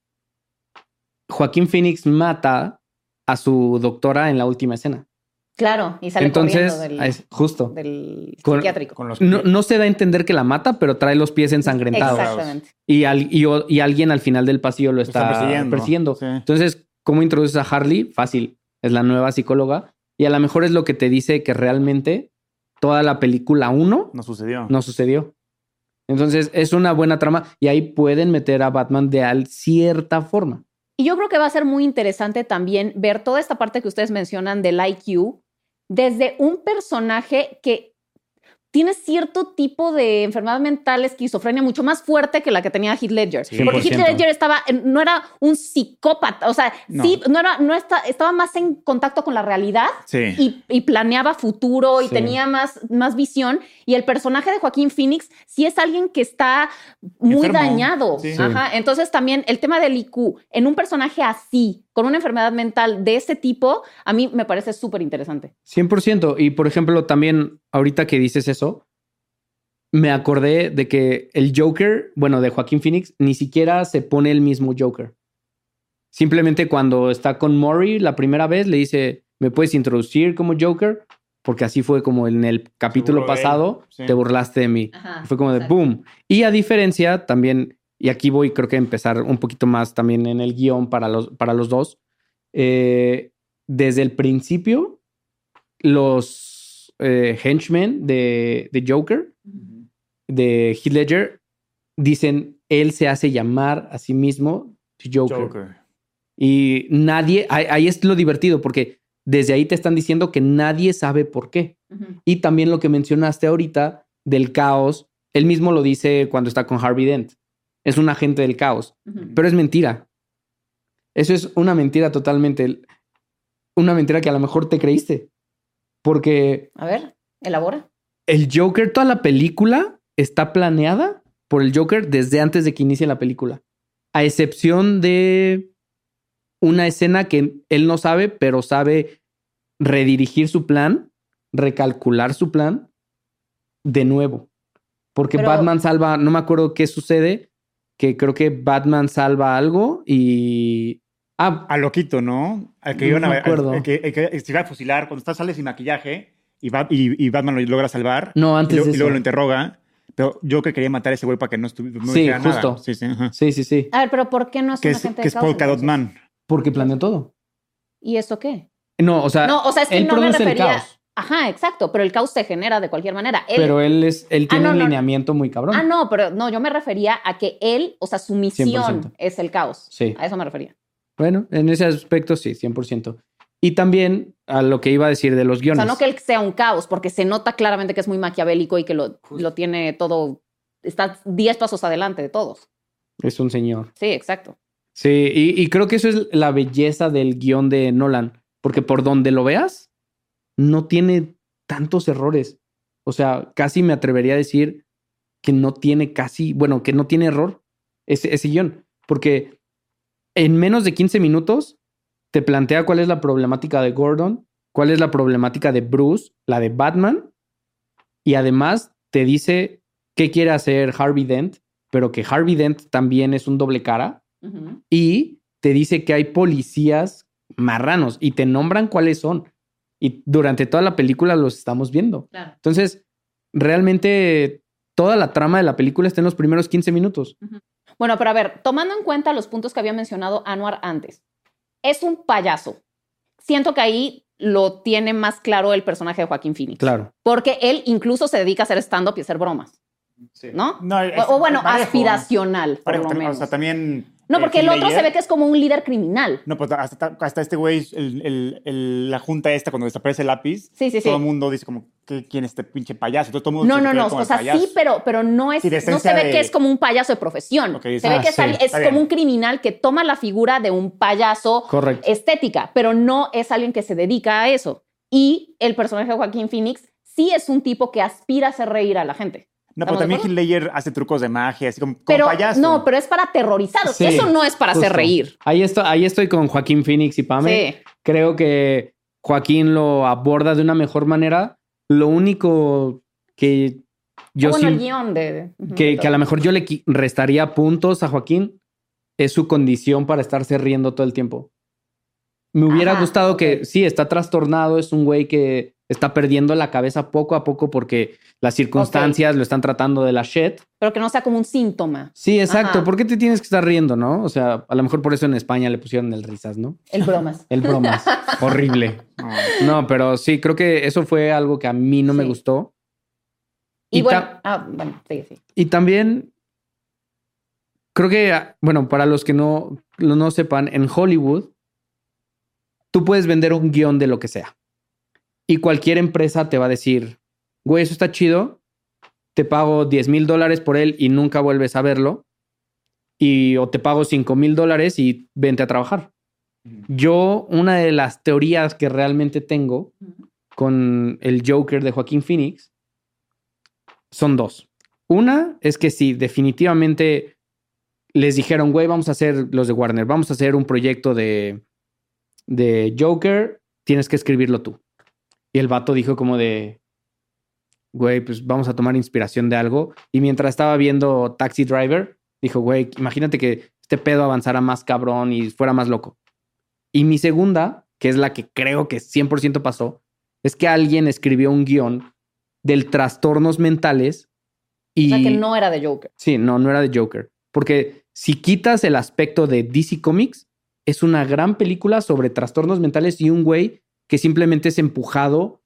Joaquín Phoenix mata a su doctora en la última escena. Claro, y sale Entonces, corriendo del, es justo. del Con- psiquiátrico. Con los No, no se da a entender que la mata, pero trae los pies ensangrentados. Exactamente. Y, al- y, o- y alguien al final del pasillo lo está, está persiguiendo. persiguiendo. Sí. Entonces, ¿cómo introduces a Harley? Fácil. Es la nueva psicóloga. Y a lo mejor es lo que te dice que realmente toda la película uno No sucedió. no sucedió. Entonces, es una buena trama. Y ahí pueden meter a Batman de al cierta forma. Y yo creo que va a ser muy interesante también ver toda esta parte que ustedes mencionan del I Q desde un personaje que tiene cierto tipo de enfermedad mental, esquizofrenia, mucho más fuerte que la que tenía Heath Ledger. Sí. Porque cien por ciento. Heath Ledger estaba, no era un psicópata, o sea, No. sí, no era, no está, estaba más en contacto con la realidad Sí. y, y planeaba futuro y Sí. tenía más, más visión. Y el personaje de Joaquín Phoenix sí es alguien que está muy Enfermo. dañado. Sí. Ajá. Entonces también el tema del I Q en un personaje así, con una enfermedad mental de ese tipo, a mí me parece súper interesante. cien por ciento. Y por ejemplo, también ahorita que dices eso, me acordé de que el Joker, bueno, de Joaquín Phoenix, ni siquiera se pone el mismo Joker. Simplemente cuando está con Murray la primera vez, le dice, ¿me puedes introducir como Joker? Porque así fue como en el capítulo burló de él. pasado, Sí. te burlaste de mí. Ajá, Fue como de exacto. boom. Y a diferencia también, y aquí voy creo que a empezar un poquito más también en el guión para los, para los dos, eh, desde el principio, los eh, henchmen de, de Joker, de Heath Ledger, dicen, él se hace llamar a sí mismo Joker. Joker. Y nadie, ahí, ahí es lo divertido, porque desde ahí te están diciendo que nadie sabe por qué. Ujú. Y también lo que mencionaste ahorita del caos, él mismo lo dice cuando está con Harvey Dent. Es un agente del caos, Ujú. pero es mentira. Eso es una mentira totalmente. Una mentira que a lo mejor te creíste. Porque A ver, elabora. el Joker, toda la película está planeada por el Joker desde antes de que inicie la película. A excepción de una escena que él no sabe, pero sabe redirigir su plan, recalcular su plan de nuevo. Porque Pero- Batman salva, no me acuerdo qué sucede, que creo que Batman salva algo y... Ah, A loquito, ¿no? Al que No iban a me ver, acuerdo. al que, el que se iba a fusilar cuando está, sale sin maquillaje y, va, y, y Batman lo logra salvar. No, antes y luego, de y luego eso. lo interroga. Pero yo que quería matar a ese güey para que no, estuviera no Sí, dijera justo. nada. Sí, sí, ajá. sí, sí, sí. A ver, pero ¿por qué no es Que un es, agente que de es caos? Polka Dot entonces? Man. Porque planeó todo. ¿Y eso qué? No, o sea, No, o sea, es que él no me produce el refería. caos. Ajá, exacto, pero el caos se genera de cualquier manera. Él- Pero él es, él Ah, tiene no, un no, no. lineamiento muy cabrón. Ah, no, pero no, yo me refería a que él, o sea, su misión cien por ciento. es el caos. Sí. A eso me refería. Bueno, en ese aspecto sí, cien por ciento. Y también a lo que iba a decir de los O guiones. sea, no que él sea un caos, porque se nota claramente que es muy maquiavélico y que lo, lo tiene todo, está diez pasos adelante de todos. Es un señor. Sí, exacto. Sí, y, y creo que eso es la belleza del guión de Nolan. Porque por donde lo veas, no tiene tantos errores. O sea, casi me atrevería a decir que no tiene casi, bueno, que no tiene error ese, ese guión. Porque en menos de quince minutos te plantea cuál es la problemática de Gordon, cuál es la problemática de Bruce, la de Batman, y además te dice qué quiere hacer Harvey Dent, pero que Harvey Dent también es un doble cara, Ujú. y te dice que hay policías marranos y te nombran cuáles son. Y durante toda la película los estamos viendo. Claro. Entonces, realmente toda la trama de la película está en los primeros quince minutos. Bueno, pero a ver, tomando en cuenta los puntos que había mencionado Anwar antes, es un payaso. Siento que ahí lo tiene más claro el personaje de Joaquín Phoenix. Claro. Porque él incluso se dedica a hacer stand-up y hacer bromas, ¿no? No, es- o, o bueno, parejo. aspiracional, por Parejo lo también, menos. O sea, también. No, eh, porque el Heath otro se Ledger- ve que es como un líder criminal. No, pues hasta, hasta este güey, el, el, el- la junta esta, cuando desaparece el lápiz, Sí, sí, sí. todo el mundo dice como, ¿qué- ¿quién es este pinche payaso? Entonces, todo el mundo No, se no, queda no. como O el sea, payaso. sí, pero, pero no es. Sí, de no se esencia ve de- que es como un payaso de profesión. Ok, se sí. ve Ah, que es, sí, alguien- es está bien. como un criminal que toma la figura de un payaso Correcto. estética, pero no es alguien que se dedica a eso. Y el personaje de Joaquín Phoenix sí es un tipo que aspira a hacer reír a la gente. No, pero ¿Estamos de también acuerdo? Heath Ledger hace trucos de magia, así como, como Pero payaso. no, pero es para aterrorizar. Sí, Eso no es para hacer justo. reír. Ahí, estoy, ahí estoy con Joaquín Phoenix y Pame. Sí. Creo que Joaquín lo aborda de una mejor manera. Lo único que yo Ah, bueno, sí- el guión de. ujú, que, de que a lo todo. mejor yo le qui- restaría puntos a Joaquín es su condición para estarse riendo todo el tiempo. Me hubiera Ajá, gustado ok. que sí, está trastornado, es un güey que está perdiendo la cabeza poco a poco porque las circunstancias lo están tratando de la shit. Pero que no sea como un síntoma. Sí, exacto. Ajá. ¿Por qué te tienes que estar riendo, no? O sea, a lo mejor por eso en España le pusieron el risas, ¿no? El bromas. El bromas. Horrible. No. No, pero sí, creo que eso fue algo que a mí no me Sí. gustó. Y, Y bueno, ta- ah, bueno, sí, sí. Y también creo que, bueno, para los que no, no sepan, en Hollywood, tú puedes vender un guión de lo que sea. Y cualquier empresa te va a decir, güey, eso está chido, te pago diez mil dólares por él y nunca vuelves a verlo. Y o te pago cinco mil dólares y vente a trabajar. Yo, una de las teorías que realmente tengo con el Joker de Joaquín Phoenix son dos. Una es que sí, definitivamente les dijeron, güey, vamos a hacer, los de Warner, vamos a hacer un proyecto de, de Joker, tienes que escribirlo tú. Y el vato dijo como de, güey, pues vamos a tomar inspiración de algo. Y mientras estaba viendo Taxi Driver, dijo, güey, imagínate que este pedo avanzara más cabrón y fuera más loco. Y mi segunda, que es la que creo que cien por ciento pasó, es que alguien escribió un guión del trastornos mentales y... O sea, que no era de Joker. Sí, no, no era de Joker. Porque si quitas el aspecto de D C Comics, es una gran película sobre trastornos mentales y un güey que simplemente es empujado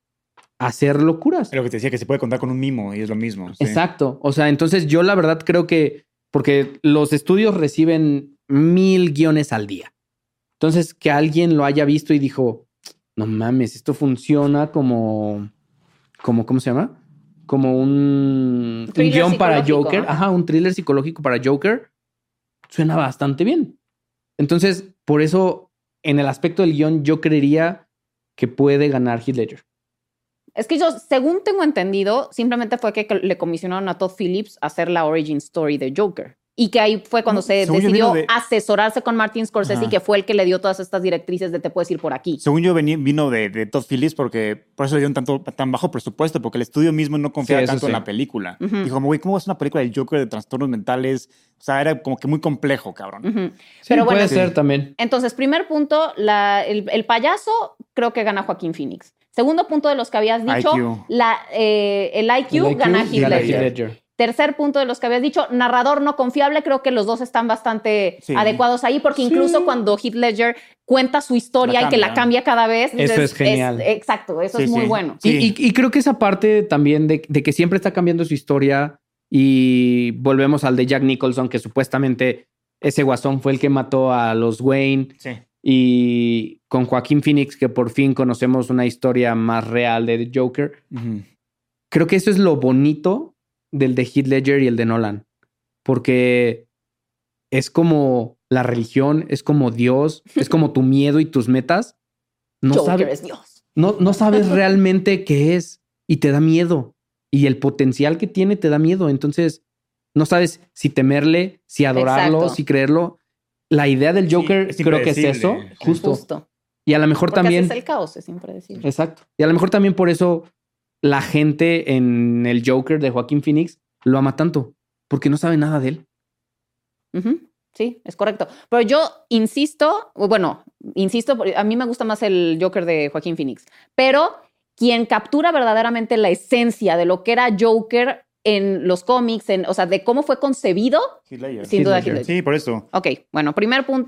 a hacer locuras. Lo que te decía, que se puede contar con un mimo y es lo mismo. Sí. Exacto. O sea, entonces yo la verdad creo que... Porque los estudios reciben mil guiones al día. Entonces, que alguien lo haya visto y dijo, no mames, esto funciona como... como ¿Cómo se llama? Como un, un guión para Joker. ¿No? Ajá, un thriller psicológico para Joker. Suena bastante bien. Entonces, por eso, en el aspecto del guión, yo creería que puede ganar Heath Ledger. Es que yo, según tengo entendido, simplemente fue que le comisionaron a Todd Phillips a hacer la origin story de Joker. Y que ahí fue cuando no, se decidió de... asesorarse con Martin Scorsese, Ajá. que fue el que le dio todas estas directrices de te puedes ir por aquí. Según yo, vení, vino de, de Todd Phillips porque por eso le dieron tanto, tan bajo presupuesto, porque el estudio mismo no confiaba sí, tanto sí. en la película. Uh-huh. Dijo, güey, ¿cómo es una película del Joker de trastornos mentales? O sea, era como que muy complejo, cabrón. Uh-huh. Sí, Pero puede bueno, ser también. Entonces, primer punto, la, el, el payaso creo que gana Joaquín Phoenix. Segundo punto de los que habías dicho, la, eh, el, I Q el I Q gana Heath Ledger. Ledger. Tercer punto de los que habías dicho, narrador no confiable. Creo que los dos están bastante sí. adecuados ahí, porque sí. incluso cuando Heath Ledger cuenta su historia y que la cambia cada vez. Eso es, es genial. Es, exacto, eso sí, es muy sí. bueno. Sí. Y, y, y creo que esa parte también de, de que siempre está cambiando su historia y volvemos al de Jack Nicholson, que supuestamente ese guasón fue el que mató a los Wayne. Sí. Y con Joaquín Phoenix, que por fin conocemos una historia más real de Joker. Uh-huh. Creo que eso es lo bonito del de Heath Ledger y el de Nolan. Porque es como la religión, es como Dios, es como tu miedo y tus metas. No Joker sabes, es Dios. No, no sabes realmente qué es y te da miedo. Y el potencial que tiene te da miedo. Entonces, no sabes si temerle, si adorarlo, Exacto. si creerlo. La idea del Joker sí, es creo que es eso, justo. Justo. Y a lo mejor Porque también... así es el caos, es impredecible. Exacto. Y a lo mejor también por eso la gente en el Joker de Joaquín Phoenix lo ama tanto, porque no sabe nada de él. Uh-huh. Sí, es correcto. Pero yo insisto, bueno, insisto, a mí me gusta más el Joker de Joaquín Phoenix, pero quien captura verdaderamente la esencia de lo que era Joker en los cómics, en, o sea, de cómo fue concebido, Heath Ledger. sin Heath duda Ledger. Heath Ledger. Sí, por eso. Ok, bueno, primer punto,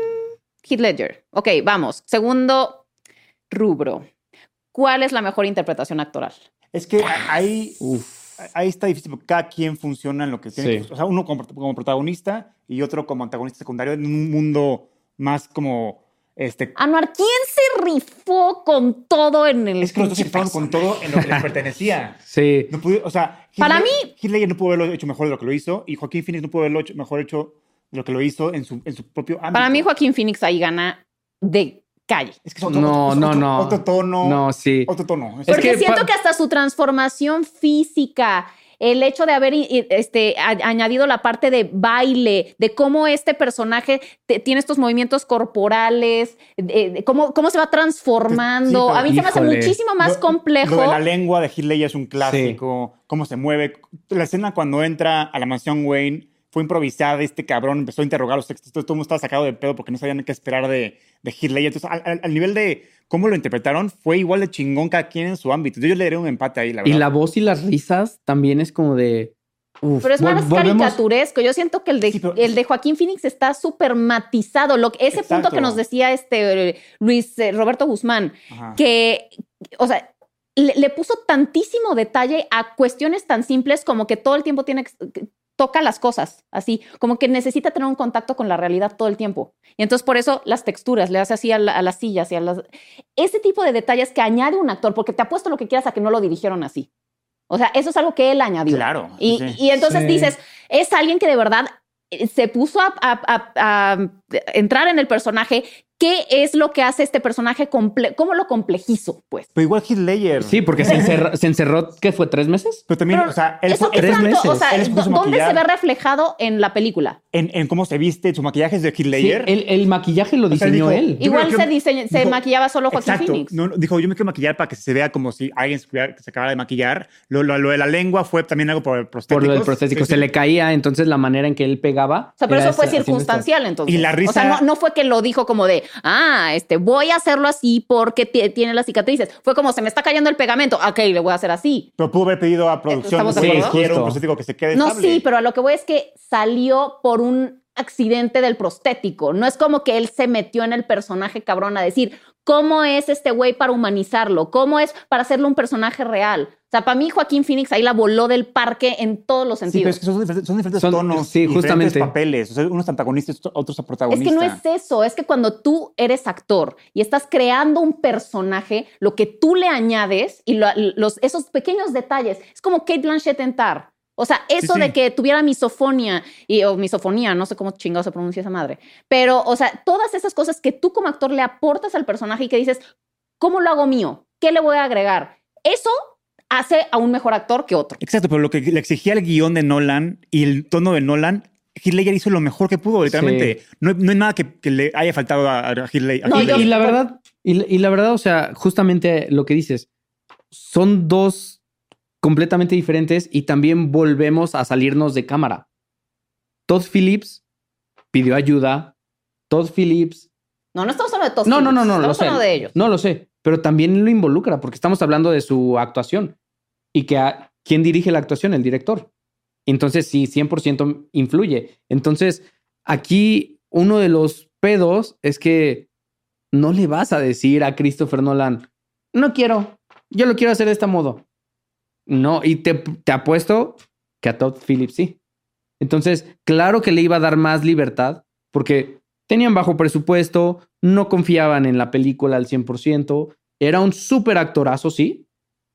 Heath Ledger. Ok, vamos. Segundo rubro. ¿Cuál es la mejor interpretación actoral? Es que ahí, ahí está difícil, porque cada quien funciona en lo que tiene. Sí. O sea, uno como, como protagonista y otro como antagonista secundario en un mundo más como... Este... Anuar, ¿quién se rifó con todo en el... Es que los dos se rifaron con todo en lo que les pertenecía. Sí. No pude, o sea, Heath para Ledger, mí... Heath Ledger no pudo haberlo hecho mejor de lo que lo hizo y Joaquín Phoenix no pudo haberlo hecho mejor hecho de lo que lo hizo en su, en su propio ámbito. Para mí Joaquín Phoenix ahí gana de calle. Es que es otro, no, otro, no, otro, no. Otro tono. No, sí. Otro tono. Porque es que siento pa- que hasta su transformación física, el hecho de haber este, a, añadido la parte de baile, de cómo este personaje te, tiene estos movimientos corporales, de, de cómo, cómo se va transformando. Sí, a mí híjole. se me hace muchísimo más lo, complejo. Lo de la lengua de Heath Ledger es un clásico. Sí. Cómo se mueve. La escena cuando entra a la mansión Wayne fue improvisada. Este cabrón empezó a interrogar a los textos. Todo el mundo estaba sacado de pedo porque no sabían qué esperar de, de Heath Ledger. Entonces, al, al, al nivel de cómo lo interpretaron, fue igual de chingón cada quien en su ámbito. Yo le daría un empate ahí, la verdad. Y la voz y las risas también es como de... Uf, pero es más vol- caricaturesco. Yo siento que el de, sí, pero... el de Joaquín Phoenix está súper matizado. Lo, ese Exacto. punto que nos decía este Luis eh, Roberto Guzmán, Ajá. que, o sea, le, le puso tantísimo detalle a cuestiones tan simples como que todo el tiempo tiene que, toca las cosas, así, como que necesita tener un contacto con la realidad todo el tiempo. Y entonces por eso las texturas, le hace así a, la, a las sillas y a las... Ese tipo de detalles que añade un actor, porque te apuesto lo que quieras a que no lo dirigieron así. O sea, eso es algo que él añadió. Claro. Y, sí. y entonces Sí. dices, es alguien que de verdad se puso a, a, a, a entrar en el personaje. ¿Qué es lo que hace este personaje? Comple ¿Cómo lo complejizo, pues? Pero igual Heath Ledger. Sí, porque se encerró, se encerró, ¿qué fue? ¿Tres meses? Pero también, Pero o sea, él ¿eso fue, qué tres tanto? meses. O sea, Él se puso ¿dónde maquillar. se ve reflejado en la película? en, en cómo se viste, su maquillaje es de Heath Sí, Ledger. el, el maquillaje lo O sea, diseñó dijo, él. Yo Igual me quiero- se, diseña, se dijo- maquillaba solo Joaquín Exacto. Phoenix. No, no, dijo, yo me quiero maquillar para que se vea como si alguien se, hubiera- se acabara de maquillar. Lo, lo, lo de la lengua fue también algo por el prostético. Por lo del prostético. Se le caía, entonces la manera en que él pegaba. O sea, pero era eso fue esa- haciendo circunstancial, entonces. Y la risa- O sea, no, no fue que lo dijo como de, ah, este, voy a hacerlo así porque tiene las cicatrices. Fue como, se me está cayendo el pegamento. Ok, le voy a hacer así. Pero pudo haber pedido a producción. ¿Estamos de "Oye, acuerdo? quiero un Justo. prostético que se quede No, estable". sí, pero a lo que voy es que salió por un accidente del prostético. No es como que él se metió en el personaje cabrón a decir, ¿cómo es este güey para humanizarlo? ¿Cómo es para hacerlo un personaje real? O sea, para mí Joaquín Phoenix ahí la voló del parque en todos los Sí, pero sentidos. es que son diferentes, son diferentes Son- tonos, sí, diferentes justamente. papeles. O sea, unos antagonistas, otros Es protagonistas. que no es eso, es que cuando tú eres actor y estás creando un personaje, lo que tú le añades y lo- los, esos pequeños detalles, es como Kate Blanchett en Tar. O sea, eso sí. de que tuviera misofonía y, o misofonía, no sé cómo chingado se pronuncia esa madre, pero, o sea, todas esas cosas que tú como actor le aportas al personaje y que dices, ¿cómo lo hago mío? ¿Qué le voy a agregar? Eso hace a un mejor actor que otro. Exacto, pero lo que le exigía el guión de Nolan y el tono de Nolan, Heath Ledger hizo lo mejor que pudo, literalmente. Sí. No, no hay nada que, que le haya faltado a, a Heath Ledger. No, y, yo- y la verdad, y, la- y la verdad, o sea, justamente lo que dices, son dos completamente diferentes y también volvemos a salirnos de cámara. Todd Phillips pidió ayuda. Todd Phillips. No, no estamos hablando de todos. No, no, no, no, lo estamos sé. hablando de ellos. No lo sé, pero también lo involucra porque estamos hablando de su actuación y que a, ¿quién dirige la actuación? El director. Entonces sí, cien por ciento influye. Entonces aquí uno de los pedos es que no le vas a decir a Christopher Nolan, no quiero, yo lo quiero hacer de este modo. No, y te, te apuesto que a Todd Phillips sí. Entonces, claro que le iba a dar más libertad porque tenían bajo presupuesto, no confiaban en la película al cien por ciento. Era un súper actorazo, sí,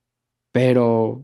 pero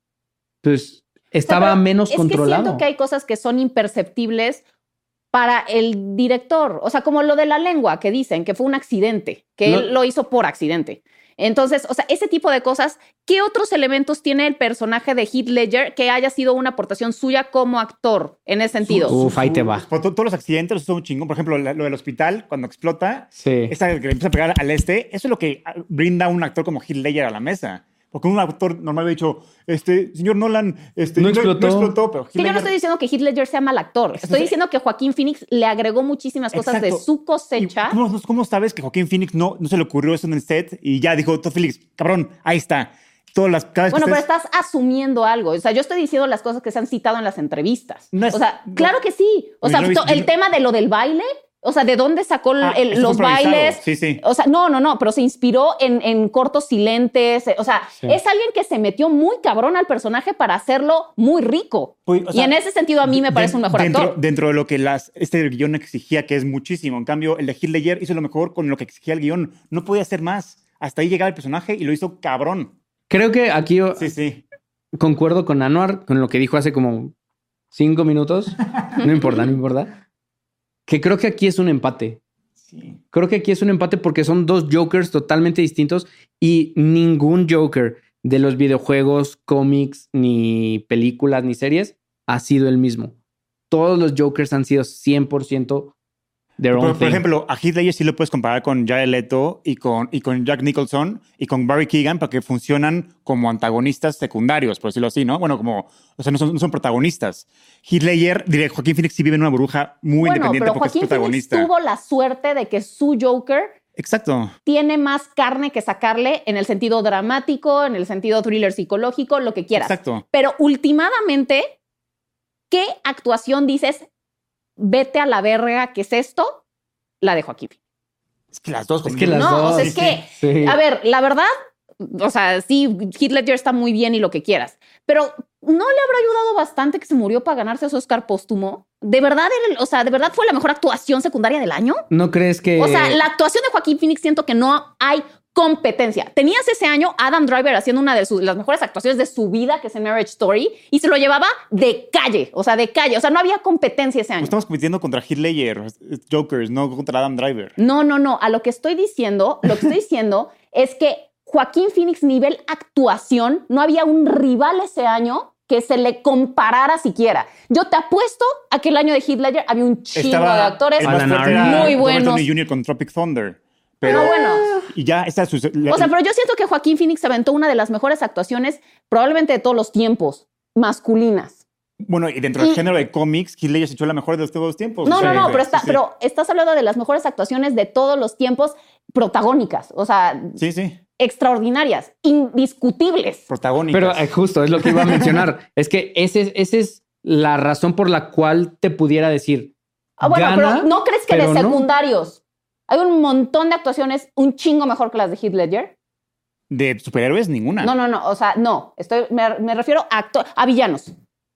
pues estaba O sea, pero menos es controlado. que siento que hay cosas que son imperceptibles para el director. O sea, como lo de la lengua que dicen que fue un accidente, que No. él lo hizo por accidente. Entonces, o sea, ese tipo de cosas, ¿qué otros elementos tiene el personaje de Heath Ledger que haya sido una aportación suya como actor en ese sentido? Uf, ahí te va. Por to- todos los accidentes son un chingón. Por ejemplo, la- lo del hospital, cuando explota, Sí. esta que le empieza a pegar al este, eso es lo que brinda un actor como Heath Ledger a la mesa. Porque un actor normal hubiera dicho, este, señor Nolan, este, No no, explotó. no explotó, pero Heath Que yo no Ledger- estoy diciendo que Heath Ledger sea mal actor. Estoy Entonces- diciendo que Joaquín Phoenix le agregó muchísimas cosas de Exacto. su cosecha. ¿Y ¿Cómo, cómo sabes que Joaquín Phoenix no, no se le ocurrió eso en el set y ya dijo, Todd Phillips, cabrón, ahí está. Todas las, cada vez Bueno, que pero estés- estás asumiendo algo. O sea, yo estoy diciendo las cosas que se han citado en las entrevistas. No es- o sea, no. claro que sí. O Yo sea, no he to- visto- el yo- tema de lo del baile, o sea, ¿de dónde sacó el- Ah, el- eso fue los improvisado. bailes? Sí, sí. O sea, no, no, no, pero se inspiró en, en cortos silentes. O sea, Sí. es alguien que se metió muy cabrón al personaje para hacerlo muy rico. Pues, o y sea, en ese sentido a mí me de- parece un mejor dentro, actor. Dentro de lo que las, este guión exigía, que es muchísimo. En cambio, el de Heath Ledger hizo lo mejor con lo que exigía el guión. No podía hacer más. Hasta ahí llegaba el personaje y lo hizo cabrón. Creo que aquí yo Sí, sí. concuerdo con Anwar, con lo que dijo hace como cinco minutos. No importa, no importa. Que creo que aquí es un empate. Sí. Creo que aquí es un empate porque son dos Jokers totalmente distintos y ningún Joker de los videojuegos, cómics, ni películas, ni series ha sido el mismo. Todos los Jokers han sido cien por ciento their own Por, por thing. ejemplo, a Heath Ledger sí lo puedes comparar con Jared Leto y con, y con Jack Nicholson y con Barry Keoghan porque funcionan como antagonistas secundarios, por decirlo así, ¿no? Bueno, como, o sea, no son, no son protagonistas. Heath Ledger, diré, Joaquín Phoenix sí vive en una burbuja muy Bueno, independiente pero porque Joaquín es Phoenix protagonista. tuvo la suerte de que su Joker Exacto. tiene más carne que sacarle en el sentido dramático, en el sentido thriller psicológico, lo que quieras. Exacto. Pero últimamente, ¿qué actuación dices? Vete a la verga, ¿qué es esto? La de Joaquín Phoenix. Es que las dos. Es que las No, dos. o sea, es Sí, que, sí. a ver, la verdad, o sea, sí, Heath Ledger está muy bien y lo que quieras, pero ¿no le habrá ayudado bastante que se murió para ganarse ese Oscar póstumo? ¿De verdad, era, o sea, ¿de verdad fue la mejor actuación secundaria del año? ¿No crees que...? O sea, la actuación de Joaquín Phoenix siento que no hay competencia. Tenías ese año Adam Driver haciendo una de sus, las mejores actuaciones de su vida, que es en Marriage Story, y se lo llevaba de calle, o sea, de calle. O sea, no había competencia ese año. No estamos compitiendo contra Heath Ledger, Jokers, no contra Adam Driver. No, no, no. A lo que estoy diciendo, lo que estoy diciendo es que Joaquín Phoenix, nivel actuación, no había un rival ese año que se le comparara siquiera. Yo te apuesto a que el año de Heath Ledger había un chingo Estaba, de actores el más Alan fuerte era muy Robert buenos. Downey junior con Tropic Thunder. Pero, No, bueno. Y ya esta su, la, O sea, pero yo siento que Joaquín Phoenix aventó una de las mejores actuaciones probablemente de todos los tiempos, masculinas. Bueno, y dentro Y- del género de cómics, Heath Ledger se echó la mejor de todos los tiempos. No, O sea, no, no, de- pero, está, sí, sí. pero estás hablando de las mejores actuaciones de todos los tiempos protagónicas, o sea, Sí, sí, extraordinarias, indiscutibles. protagónicas. Pero eh, justo, es lo que iba a mencionar. Es que ese, esa es la razón por la cual te pudiera decir. Ah, bueno, gana, pero ¿no crees que de pero no. secundarios hay un montón de actuaciones un chingo mejor que las de Heath Ledger? De superhéroes, ninguna. No, no, no, o sea, no, estoy, me, me refiero a, acto- a villanos.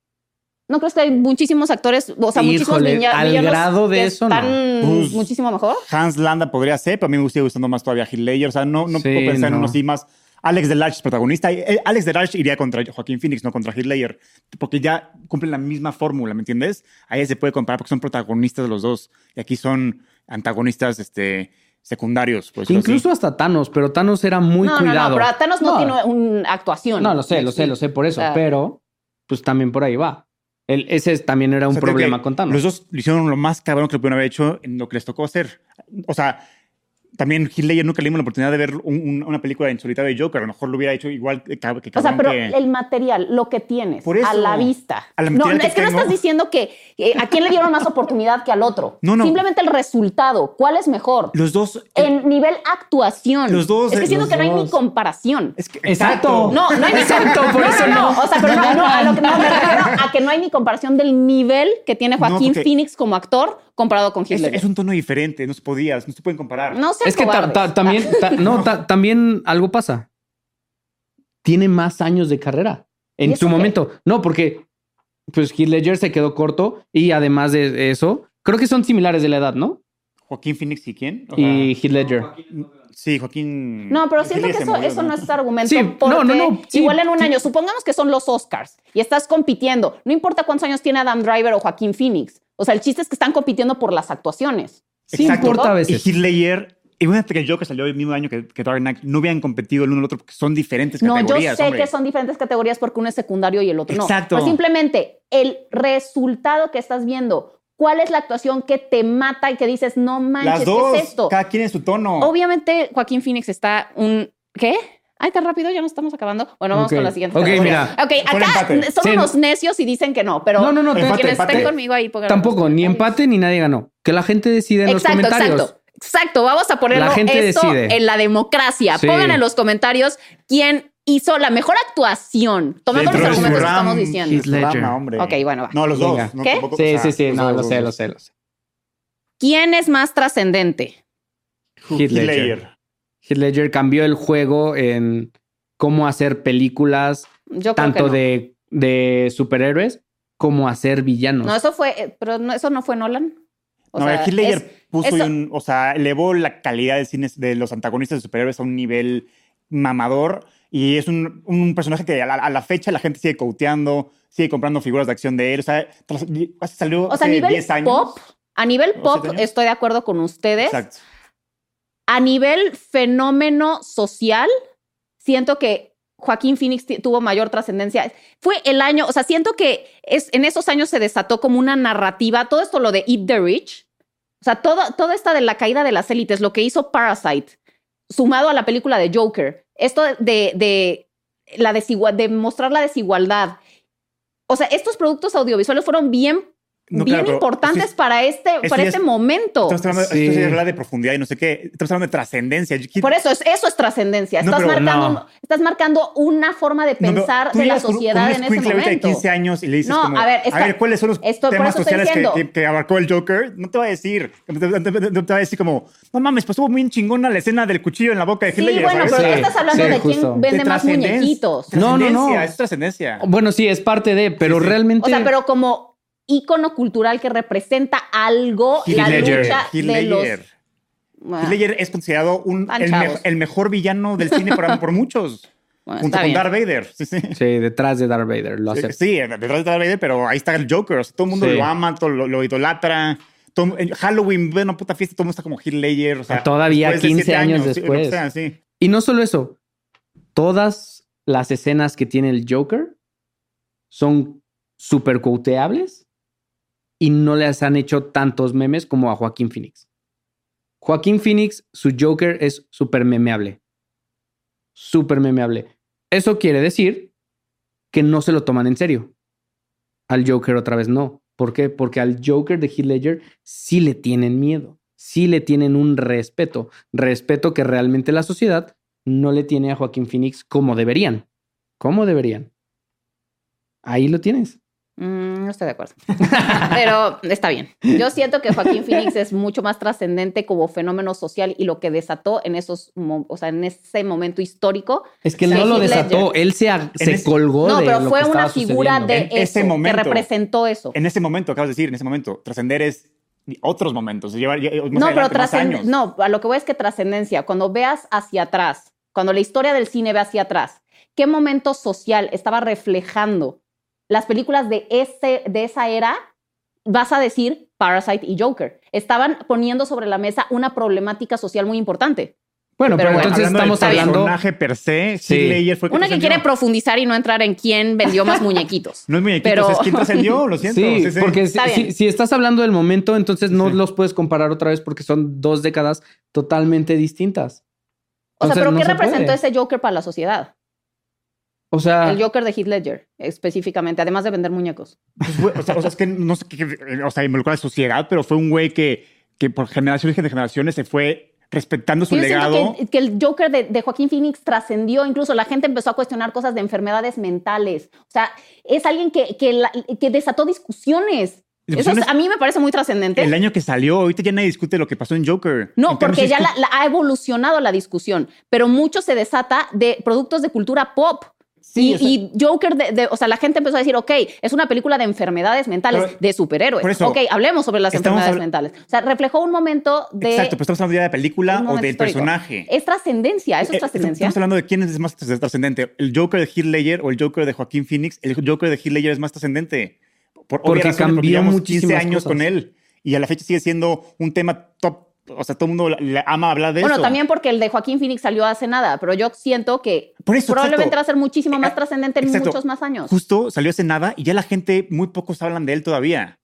¿No crees que hay muchísimos actores, o sea, muchísimos Híjole, villa- al villanos grado de que eso, no. están Pues, muchísimo mejor? Hans Landa podría ser, pero a mí me sigue gustando más todavía Heath Ledger. O sea, no, no Sí, puedo pensar en no. uno así más. Alex Delarge es protagonista. Eh, Alex Delarge iría contra Joaquín Phoenix, no contra Heath Ledger, porque ya cumplen la misma fórmula, ¿me entiendes? Ahí se puede comparar porque son protagonistas de los dos. Y aquí son antagonistas este, secundarios. Pues, Incluso hasta Thanos, pero Thanos era muy no, cuidado. no, no, pero Thanos no, tiene una actuación. No, lo sé, lo sé, lo sé por eso. O sea, pero, pues también por ahí va. El, ese es- también era un problema con Thanos. Los dos lo hicieron lo más cabrón que lo pudieron haber hecho en lo que les tocó hacer. O sea, también Heath Ledger nunca le dimos la oportunidad de ver un- un- una película en solitario de Joker. A lo mejor lo hubiera hecho igual que, cab- que O sea, cabrón pero que... el material, lo que tienes, Por eso, a la vista. a la no, material no, que es que no tengo. estás diciendo que eh, a quién le dieron más oportunidad que al otro. No, no. Simplemente el resultado. ¿Cuál es mejor? Los dos... En nivel actuación. Los dos, Es que eh, siento los que no hay dos. ni comparación. Es que, Exacto. No, no hay ni Exacto, por eso no. O sea, pero no, no, a lo que no me refiero a que no hay ni comparación del nivel que tiene No, Joaquín porque- Phoenix como actor comparado con Heath Es, Ledger. es un tono diferente, no se podía, no se pueden comparar. No sé. Es que ta- ta- también, ta- no, ta- también algo pasa. Tiene más años de carrera ¿Y en eso su qué? momento. No, porque pues Heath Ledger se quedó corto y además de eso, creo que son similares de la edad, ¿no? Joaquín Phoenix y quién? O Y sea, Heath Ledger. sí, Joaquín. No, pero Heath siento que Ledger se eso, murió, eso no es argumento. Sí, porque no, no, no, sí, igual en un sí. año, supongamos que son los Oscars y estás compitiendo. No importa cuántos años tiene Adam Driver o Joaquín Phoenix. O sea, el chiste es que están compitiendo por las actuaciones. Sí Exacto. importa a Y veces. Heath Ledger, y una que el Joker salió el mismo año que, que Dark Knight, no hubieran competido el uno al otro porque son diferentes No, yo categorías. sé hombre. que son diferentes categorías porque uno es secundario y el otro Exacto. no. Pero simplemente el resultado que estás viendo, cuál es la actuación que te mata y que dices, no manches, Las dos, ¿qué es esto? cada quien en su tono. Obviamente, Joaquín Phoenix está un... ¿Qué? Ay, tan rápido, ya nos estamos acabando. Bueno, vamos Ok. con la siguiente. Ok, categoría. mira. Ok, Fue acá empate. son Sí. unos necios y dicen que no, pero No, no, no, te- Empate, quienes empate. estén conmigo ahí pongan Tampoco, los ni comentarios. empate ni nadie ganó. Que la gente decide en Exacto, los comentarios. exacto. Exacto, vamos a ponerlo La gente esto decide. en la democracia. Sí. Pongan en los comentarios quién hizo la mejor actuación, tomando Dentro los de su argumentos que ram- estamos diciendo. Heath Ledger. Rama, hombre. Ok, bueno, va. No, los Venga. dos. No, ¿Qué? tampoco, Sí, o sea, sí, sí, los no, dos, lo los sé, dos. lo sé, lo sé. ¿Quién es más trascendente? Heath Heath Ledger. Ledger. Heath Ledger cambió el juego en cómo hacer películas, Yo creo tanto que no. de, de superhéroes como hacer villanos. No, eso fue, eh, pero no, eso no fue Nolan. O No, sea, Heath Ledger es- puso eso- un, o sea, elevó la calidad de cine de los antagonistas de superhéroes a un nivel mamador y es un, un personaje que a la, a la fecha la gente sigue coteando, sigue comprando figuras de acción de él, o sea, tras- salió o sea, a hace nivel diez años. pop, a nivel ¿O pop siete años? estoy de acuerdo con ustedes. Exacto. A nivel fenómeno social, siento que Joaquín Phoenix t- tuvo mayor trascendencia. Fue el año, o sea, siento que es, en esos años se desató como una narrativa, todo esto lo de Eat the Rich, o sea, todo, todo esta de la caída de las élites, lo que hizo Parasite, sumado a la película de Joker, esto de, de, la desigual, de mostrar la desigualdad. O sea, estos productos audiovisuales fueron bien No, bien claro, pero importantes esto es- para este, esto para ya este es- momento. Estamos hablando, Sí. esto se habla de profundidad y no sé qué. Estamos hablando de trascendencia. Yo- Por eso, es, eso es trascendencia. No, Estás, pero marcando, no. estás marcando una forma de No, pero pensar tú de la llegas con- sociedad con un en ese escuincle ahorita momento. de quince años y le dices No, como, a ver, es que- ¿cuáles son los esto- por temas eso estoy sociales que, diciendo. que- que abarcó el Joker? No te va a decir. No te, no te- no te va a decir como, no mames, pues estuvo muy chingona la escena del cuchillo en la boca de Heath Sí, Ledger, bueno, ¿sabes? pero Sí, tú estás hablando sí, de justo. quién vende De más trascendencia. muñequitos. No, no, no. Trascendencia, es trascendencia. Bueno, sí, es parte de, pero Sí, sí. realmente... O sea, pero como ícono cultural que representa algo, Heath la Ledger, lucha Heath de los... Ledger. Bueno, Heath Ledger es considerado un, Van el, me- chavos. el mejor villano del cine por, por muchos. bueno, junto está con bien. Darth Vader. Sí, sí. Sí, detrás de Darth Vader, lo Sí, acepto. sí, detrás de Darth Vader, pero ahí está el Joker. O sea, todo el mundo Sí. lo ama, todo lo, lo idolatra. Todo- en Halloween, bueno, puta fiesta, todo el mundo está como Heath Ledger. O sea, Todavía después de quince siete años sí, lo que después. sea, sí. Y no solo eso, todas las escenas que tiene el Joker son súper quoteables y no les han hecho tantos memes como a Joaquín Phoenix. Joaquín Phoenix, su Joker es súper memeable. Súper memeable. Eso quiere decir que no se lo toman en serio. Al Joker otra vez no. ¿Por qué? Porque al Joker de Heath Ledger sí le tienen miedo. Sí le tienen un respeto. Respeto que realmente la sociedad no le tiene a Joaquín Phoenix como deberían. ¿Cómo deberían? Ahí lo tienes. Mm, no estoy de acuerdo. Pero está bien. Yo siento que Joaquín Phoenix es mucho más trascendente como fenómeno social y lo que desató en esos, mo- o sea, en ese momento histórico. Es que él Sí, no lo Heath desató. Ledger. Él se, ag- En se ese- colgó No, de pero lo fue que una estaba figura sucediendo. de En eso, ese momento. que representó eso. En ese momento, acabas de decir, en ese momento, trascender es otros momentos. Llevar, ya- más No, pero adelante, más trascend- años. no, a lo que voy es que trascendencia, cuando veas hacia atrás, cuando la historia del cine ve hacia atrás, ¿qué momento social estaba reflejando las películas de, ese, de esa era? Vas a decir Parasite y Joker. Estaban poniendo sobre la mesa una problemática social muy importante. Bueno, Pero pero, bueno, entonces Hablando estamos del hablando... personaje per se, Sí. Heath Ledger fue el Una que trascendió. quiere profundizar y no entrar en quién vendió más muñequitos. No es muñequitos, Pero- es quien trascendió, lo siento. Sí, Sí, sí. porque Está si, bien. si- si estás hablando del momento, entonces no Sí. los puedes comparar otra vez porque son dos décadas totalmente distintas. O sea, Entonces, ¿pero no qué se representó puede. ese Joker para la sociedad? O sea, El Joker de Heath Ledger, específicamente, además de vender muñecos. Pues, güey, o, sea, o sea, es que no sé qué, o sea, involucró a la sociedad, pero fue un güey que, que por generaciones y generaciones se fue respetando su Yo legado. siento que, que el Joker de, de Joaquín Phoenix trascendió, incluso la gente empezó a cuestionar cosas de enfermedades mentales. O sea, es alguien que, que, la- que desató discusiones. Eso Discusiones- es- a mí me parece muy trascendente. El año que salió, ahorita ya nadie discute lo que pasó en Joker. No, En cambio, porque sí ya discu- la, la- ha evolucionado la discusión, pero mucho se desata de productos de cultura pop. Sí, y, o sea- y Joker, de, de- o sea, la gente empezó a decir, ok, es una película de enfermedades mentales, Pero- de superhéroes. por eso, ok, hablemos sobre las estamos enfermedades habla- mentales. O sea, reflejó un momento de... Exacto, pero estamos hablando ya de película un o momento del histórico. personaje. Es trascendencia, eso Eh, es trascendencia. Estamos hablando de quién es más trascendente, el Joker de Heath Ledger o el Joker de Joaquín Phoenix. El Joker de Heath Ledger es más trascendente. Por Porque obvias razones, cambió llevamos muchísimas quince años cosas. con él y a la fecha sigue siendo un tema top. O sea, todo el mundo le ama hablar de Bueno, eso. también porque el de Joaquín Phoenix salió hace nada, pero yo siento que Por eso, probablemente exacto. va a ser muchísimo más Eh, trascendente en exacto. muchos más años. Justo salió hace nada y ya la gente, muy pocos hablan de él todavía.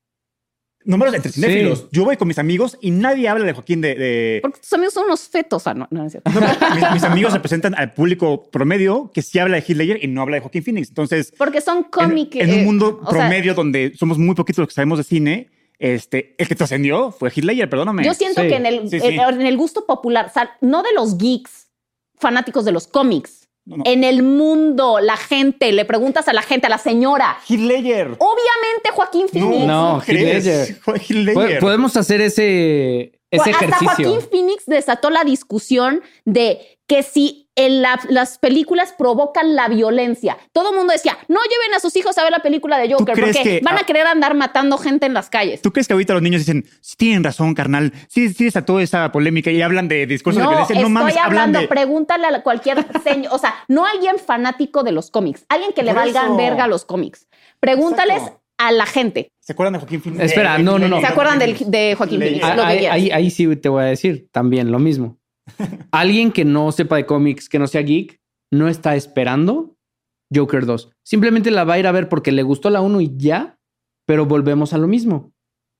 Números entre Sí. cinéfilos. Yo voy con mis amigos y nadie habla de Joaquín de... de- Porque tus amigos son unos fetos. Ah, no, no es cierto. No, pero mis, mis amigos representan al público promedio que sí habla de Heath Ledger y no habla de Joaquín Phoenix. Entonces, Porque son en, cómics. en un mundo o sea, promedio donde somos muy poquitos los que sabemos de cine, este, el que trascendió fue Heath Ledger, perdóname. yo siento Sí. que en el, Sí, sí. en- en el gusto popular, o sea, no de los geeks fanáticos de los cómics, No, no. en el mundo, la gente, le preguntas a la gente, a la señora. Heath Ledger. Obviamente Joaquín Phoenix. No, ¿cómo Heath crees? Ledger. Fue Heath po- Ledger. podemos hacer ese, ese Hasta ejercicio. Joaquín Phoenix desató la discusión de que si en la- las películas provocan la violencia. Todo el mundo decía, no lleven a sus hijos a ver la película de Joker crees porque que- van a ah, querer andar matando gente en las calles. ¿Tú crees que ahorita los niños dicen, sí tienen razón, carnal, sí, sí desató esa polémica y hablan de discursos de No, violencia? No estoy mames, hablan hablando, de... pregúntale a cualquier señor, o sea, no alguien fanático de los cómics, alguien que le Por valgan eso. verga a los cómics. Pregúntales Exacto. a la gente. ¿Se acuerdan de Joaquín Phoenix? Espera, De- no, no, no. ¿Se acuerdan del- de Joaquín Ledger. Phoenix? Ah, Lo que ahí, quieras. ahí- ahí sí te voy a decir también lo mismo. Alguien que no sepa de cómics, que no sea geek, no está esperando Joker dos. Simplemente la va a ir a ver porque le gustó la uno y ya, pero volvemos a lo mismo.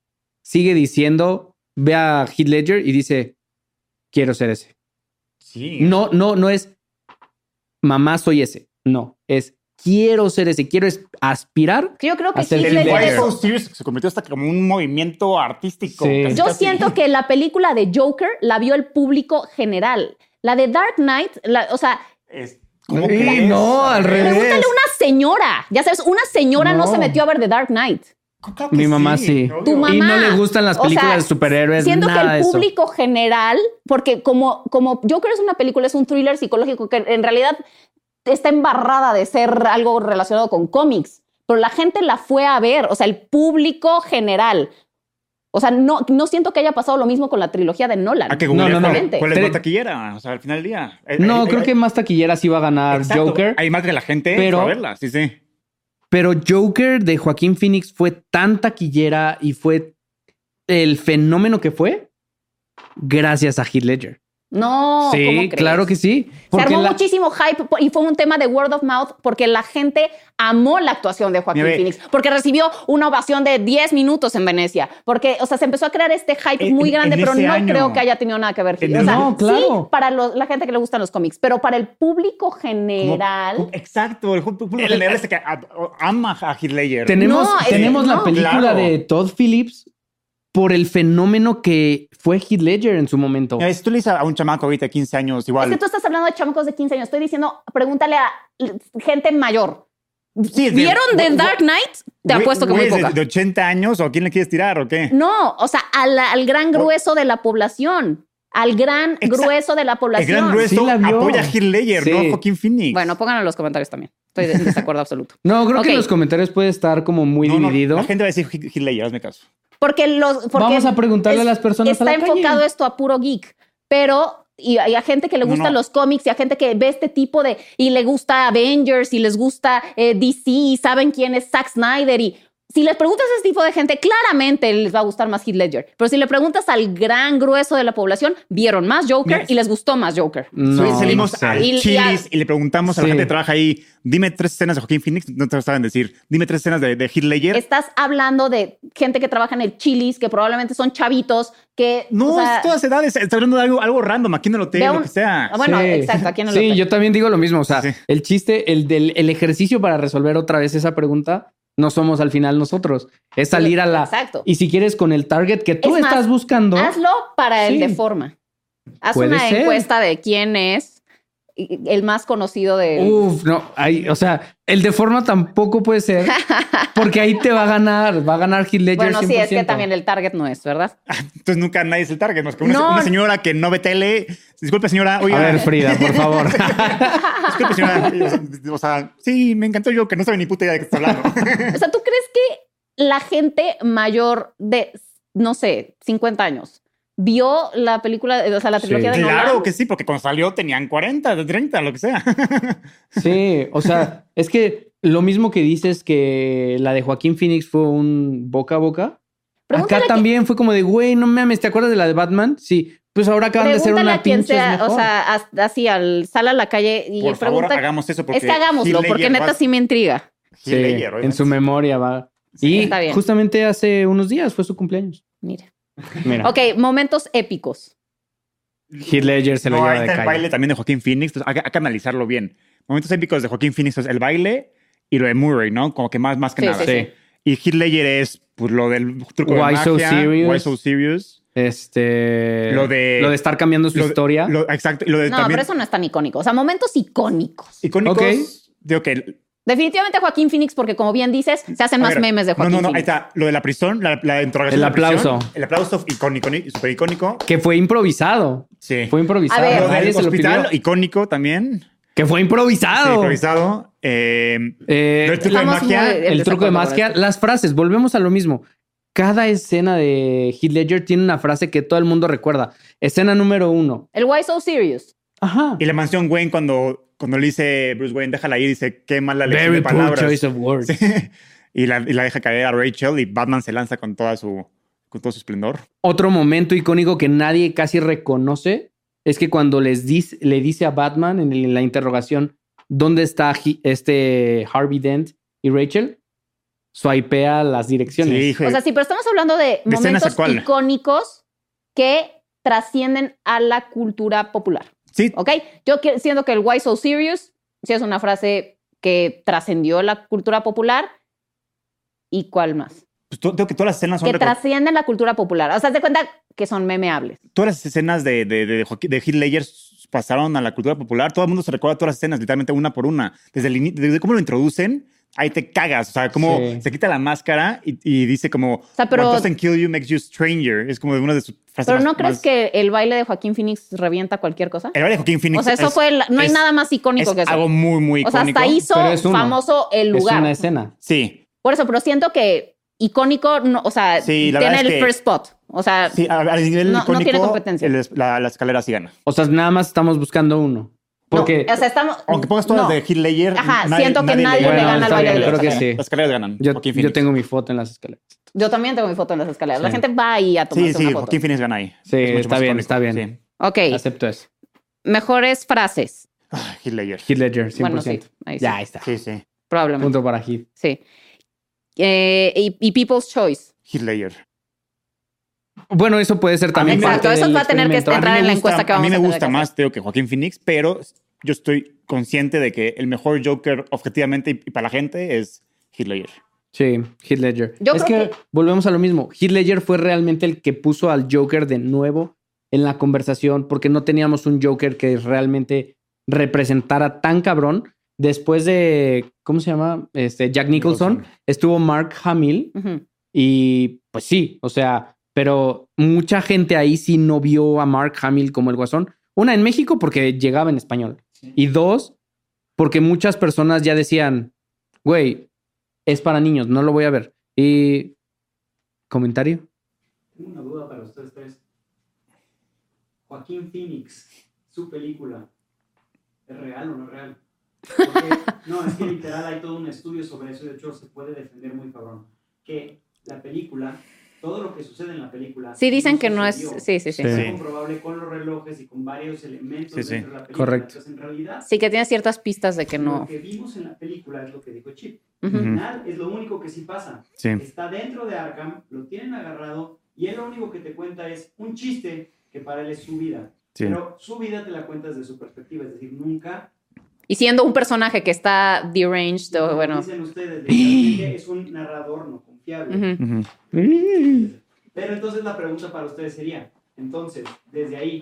Sigue diciendo, ve a Heath Ledger y dice, quiero ser ese. Sí. No, no, no es, mamá, soy ese. No, es, quiero ser ese, quiero es- aspirar. Yo creo que Hacer Heath el El Ledger Why es- So Serious se convirtió hasta como un movimiento artístico. Sí. casi, Yo casi. siento que la película de Joker la vio el público general. La de Dark Knight, la- o sea, Es- ¿Cómo Sí, crees? no, al revés. pregúntale a una señora. Ya sabes, una señora no, No. se metió a ver The Dark Knight. Claro que Mi mamá sí. obvio. Tu mamá. Y no le gustan las O películas sea, de superhéroes, Siento nada que de el eso. público general, porque como, como Joker es una película, es un thriller psicológico que en realidad está embarrada de ser algo relacionado con cómics, pero la gente la fue a ver, o sea, el público general. O sea, no, no siento que haya pasado lo mismo con la trilogía de Nolan. Ah, que No, Google no, no. ¿cuál, cuál es Tre- la taquillera? O sea, al final del día. Eh, No, eh, creo eh, que más taquillera sí va a ganar exacto, Joker. Hay más de la gente pero- fue a verla, sí, sí. Pero Joker de Joaquín Phoenix fue tan taquillera y fue el fenómeno que fue gracias a Heath Ledger. No, ¿cómo sí, crees? claro que sí. Se Porque armó la- muchísimo hype po- y fue un tema de word of mouth porque la gente amó la actuación de Joaquín Mira, ve. Phoenix, porque recibió una ovación de diez minutos en Venecia, porque, o sea, se empezó a crear este hype En- muy en- grande, en pero ese no año. creo que haya tenido nada que ver. En O el- sea, No, claro. sí, para los- la gente que le gustan los cómics, pero para el público Como- general... como- exacto, el público general es que a- ama a Heath Ledger. tenemos No, es- tenemos la no. película Claro. de Todd Phillips por el fenómeno que fue Heath Ledger en su momento. Mira, si tú le dices a un chamaco ahorita de quince años, igual. Es que tú estás hablando de chamacos de quince años. Estoy diciendo, pregúntale a l- gente mayor. Sí, de- ¿Vieron The güey- Dark Knight? Te güey- apuesto que muy güeyes de- poca. De ochenta años, ¿o a quién le quieres tirar o qué? No, o sea, al, al gran grueso de la población. Al gran Exacto. grueso de la El población. gran grueso Sí la vio. apoya a Heath Ledger, Sí. no a Joaquín Phoenix. Bueno, pónganlo en los comentarios también. Estoy de- en desacuerdo absoluto. No, creo Ok. que en los comentarios puede estar como muy No, no, dividido. la gente va a decir Heath Ledger, hazme caso. Porque los. Porque Vamos a preguntarle a las personas Está a la calle. enfocado esto a puro geek. Pero. Y a, y a gente que le No, gustan no. los cómics y a gente que ve este tipo de. Y le gusta Avengers y les gusta eh, D C y saben quién es Zack Snyder. Y si les preguntas a ese tipo de gente, claramente les va a gustar más Heath Ledger. Pero si le preguntas al gran grueso de la población, vieron más Joker Yes. y les gustó más Joker. No, Hoy salimos no sé. al Y- y Chili's a- y, le preguntamos a la Sí. gente que trabaja ahí, dime tres escenas de Joaquín Phoenix, no te lo saben decir. Dime tres escenas de, de Heath Ledger. Estás hablando de gente que trabaja en el Chili's, que probablemente son chavitos, que... No, o sea, es todas edades. Está hablando de algo, algo random, aquí en el hotel, de lo un- que sea. Ah, bueno, Sí. exacto, aquí en el Sí, hotel. yo también digo lo mismo. O sea, Sí. el chiste, el del el ejercicio para resolver otra vez esa pregunta, no somos al final nosotros. Es salir a la. Exacto. Y si quieres con el target que tú Es más, estás buscando. Hazlo para el Sí. de forma. Haz Puede una ser. encuesta de quién es el más conocido de... Uf, no, ahí, o sea, el de forma tampoco puede ser, porque ahí te va a ganar, va a ganar Heath Ledger. Bueno, sí, es que cien por ciento. también el target no es, ¿verdad? Entonces nunca nadie es el target, más que una, No. una señora que no ve tele. Disculpe, señora. Oiga, A ver, Frida, por favor. disculpe, señora. O sea, sí, me encantó yo que no sabe ni puta idea de qué está hablando. O sea, ¿tú crees que la gente mayor de, no sé, cincuenta años vio la película, o sea, la trilogía Sí. de Nolan? Claro que sí, porque cuando salió tenían cuarenta, treinta, lo que sea. Sí, o sea, es que lo mismo que dices que la de Joaquín Phoenix fue un boca a boca. Pregúntale Acá a también fue como de, güey, no mames, ¿te acuerdas de la de Batman? Sí, pues ahora acaban de hacer Pregúntale una a quien pinche sea, mejor. o sea, as- así al sal a la calle y Por favor, pregunta. hagamos eso. Porque Es que hagámoslo, Heath porque Ledger neta va- sí me intriga. Heath Sí, Ledger, en obviamente. su memoria va. Y Está bien. justamente hace unos días fue su cumpleaños. Mira. Mira, Ok, momentos épicos. Heath Ledger se lo No, lleva ahí de está el calle. baile también de Joaquín Phoenix. Entonces, hay, que- hay que analizarlo bien. Momentos épicos de Joaquín Phoenix es el baile y lo de Murray, ¿no? Como que más, más que Sí, nada. sí, sí. Y Heath Ledger es pues, lo del truco Why de So magia. Serious? Why So Serious. Este. Lo de- Lo de estar cambiando su Lo de- historia. lo- exacto. y Lo de No, también pero eso no es tan icónico. O sea, momentos icónicos. icónicos. Ok. Digo que Definitivamente Joaquín Phoenix, porque como bien dices, se hacen A más ver, memes de Joaquín No, no, no, ahí Phoenix. está. Lo de la prisión, la, la interrogación. El de la prisión, aplauso. el aplauso icónico, súper icónico. Que fue improvisado. Sí. Fue improvisado. A ver. Lo Nadie del se lo hospital, pidió. icónico también. Que fue Sí, improvisado. improvisado. Eh, Eh, lo del truco de Estamos magia. muy- el truco de desacuerdo con magia, esto. las frases, volvemos a lo mismo. Cada escena de Heath Ledger tiene una frase que todo el mundo recuerda. Escena número uno. El Why So Serious. Ajá. Y la mansión Wayne, cuando, cuando le dice Bruce Wayne, déjala ir, dice, qué mala lección Very de poor palabras. choice of words. Sí. Y, la, y la deja caer a Rachel y Batman se lanza con, toda su, con todo su esplendor. Otro momento icónico que nadie casi reconoce es que cuando les dice, le dice a Batman en, el- en la interrogación dónde está He- este Harvey Dent y Rachel, swipea las direcciones. Sí, hijo. O sea, sí, pero estamos hablando de ¿De escenas momentos a cuál? icónicos que trascienden a la cultura popular. sí. ¿Ok? Yo que- siento que el Why So Serious sí es una frase que trascendió la cultura popular. ¿Y cuál más? Pues to- tengo que todas las escenas son... Que reco- trascienden la cultura popular. O sea, haz de cuenta que son memeables. Todas las escenas de, de, de, Joaquín- de Heath Ledger pasaron a la cultura popular. Todo el mundo se recuerda todas las escenas, literalmente una por una. Desde, el ini- desde cómo lo introducen, ahí te cagas. O sea, cómo Sí. se quita la máscara y, y dice como... sea, pero- What doesn't kill you makes you stranger. Es como de una de sus frases Pero más- ¿no crees más- que el baile de Joaquín Phoenix revienta cualquier cosa? El baile de Joaquín Phoenix O sea, eso es- fue... el- no hay es- nada más icónico es que eso. algo muy, muy O sea, icónico. hasta hizo Pero es uno. famoso el Es lugar. una escena. Sí. Por eso, pero siento que icónico, no, o sea, Sí, la tiene verdad el es que- first spot. O sea, Sí, a, a nivel No- no icónico, tiene competencia. el es- la, la escalera sí gana. O sea, nada más estamos buscando uno. Porque no, o sea, estamos... Aunque pongas todas no. de Heath Ledger, Ajá, siento que nadie le gana al está baile bien, de está creo que bien. sí. Las escaleras ganan. yo, Joaquín yo Phoenix. tengo mi foto en las escaleras. Yo también tengo mi foto en las escaleras. La Sí. gente va ahí a tomarse Sí, sí, una foto. Joaquín Phoenix gana ahí. Sí, Es mucho está más bien, icónico, está bien. sí. Ok, Acepto eso. mejores frases. Ah, Heath Ledger. Heath Ledger, cien Bueno, por ciento. sí, ahí sí. Ya, ahí está. Sí, sí. Probablemente. Punto para Heath. Sí. Eh, y, y People's Choice. Heath Ledger. Bueno, eso puede ser también Exacto, parte eso del va a tener que experimento. entrar A mí en me la gusta- encuesta que A vamos mí me a tener gusta que más, Teo, que Joaquín Phoenix, pero yo estoy consciente de que el mejor Joker objetivamente y, y para la gente es Heath Ledger. Sí, Heath Ledger. Yo es creo que, que- volvemos a lo mismo. Heath Ledger fue realmente el que puso al Joker de nuevo en la conversación porque no teníamos un Joker que realmente representara tan cabrón. Después de, ¿cómo se llama? Este, Jack Nicholson, Nicholson. estuvo Mark Hamill Ujú. y pues sí, o sea, pero mucha gente ahí sí no vio a Mark Hamill como el Guasón. Una, en México porque llegaba en español. Y dos, porque muchas personas ya decían, güey, es para niños, no lo voy a ver. Y... ¿Comentario? Tengo una duda para ustedes tres. Joaquín Phoenix, su película, ¿es real o no es real? Porque, no, es que literal hay todo un estudio sobre eso y de hecho se puede defender muy cabrón. Que la película, todo lo que sucede en la película... Sí, dicen que no es... sucedió. Sí, sí, sí. Sí. Es comprobable con los relojes y con varios elementos Sí, sí. dentro de la película. Correcto. Entonces, en realidad, Sí, que tiene ciertas pistas de que lo no... que vimos en la película es lo que dijo Chip. Ujú. Al final es lo único que sí pasa. Sí. Está dentro de Arkham, lo tienen agarrado y él lo único que te cuenta es un chiste que para él es su vida. Sí. Pero su vida te la cuenta desde su perspectiva, es decir, nunca... Y siendo un personaje que está deranged, o como bueno... dicen ustedes, literalmente es un narrador no confiable. Ujú. Ujú. Pero entonces la pregunta para ustedes sería, entonces, desde ahí,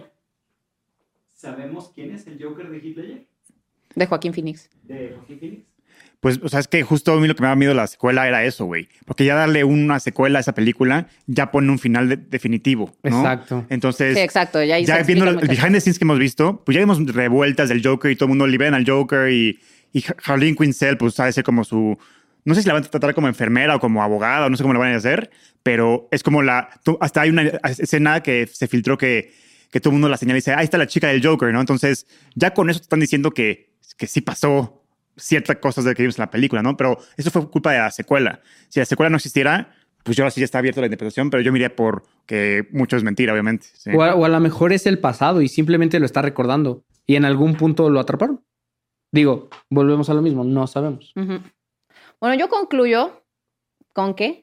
¿sabemos quién es el Joker de Heath Ledger? De Joaquín Phoenix. ¿De Joaquin Phoenix? Pues, o sea, es que justo a mí lo que me daba miedo de la secuela era eso, güey. Porque ya darle una secuela a esa película ya pone un final de- definitivo, ¿no? Exacto. Entonces, Sí, exacto. Ya, ahí ya se viendo explican el muchas behind the scenes que hemos visto, pues ya vimos revueltas del Joker y todo el mundo liberan al Joker y, y Harleen Quinzel, pues sabe ser como su... No sé si la van a tratar como enfermera o como abogada o no sé cómo la van a hacer, pero es como la... tú- hasta hay una escena que se filtró que, que todo el mundo la señala y dice, ahí está la chica del Joker, ¿no? Entonces, ya con eso te están diciendo que, que sí pasó ciertas cosas de que vimos en la película, ¿no? Pero eso fue culpa de la secuela. Si la secuela no existiera, pues yo así ya está abierto a la interpretación, pero yo me iría por que mucho es mentira, obviamente. Sí. O, a, o a lo mejor es el pasado y simplemente lo está recordando y en algún punto lo atraparon. Digo, volvemos a lo mismo, no sabemos. Ujú. Bueno, yo concluyo con que...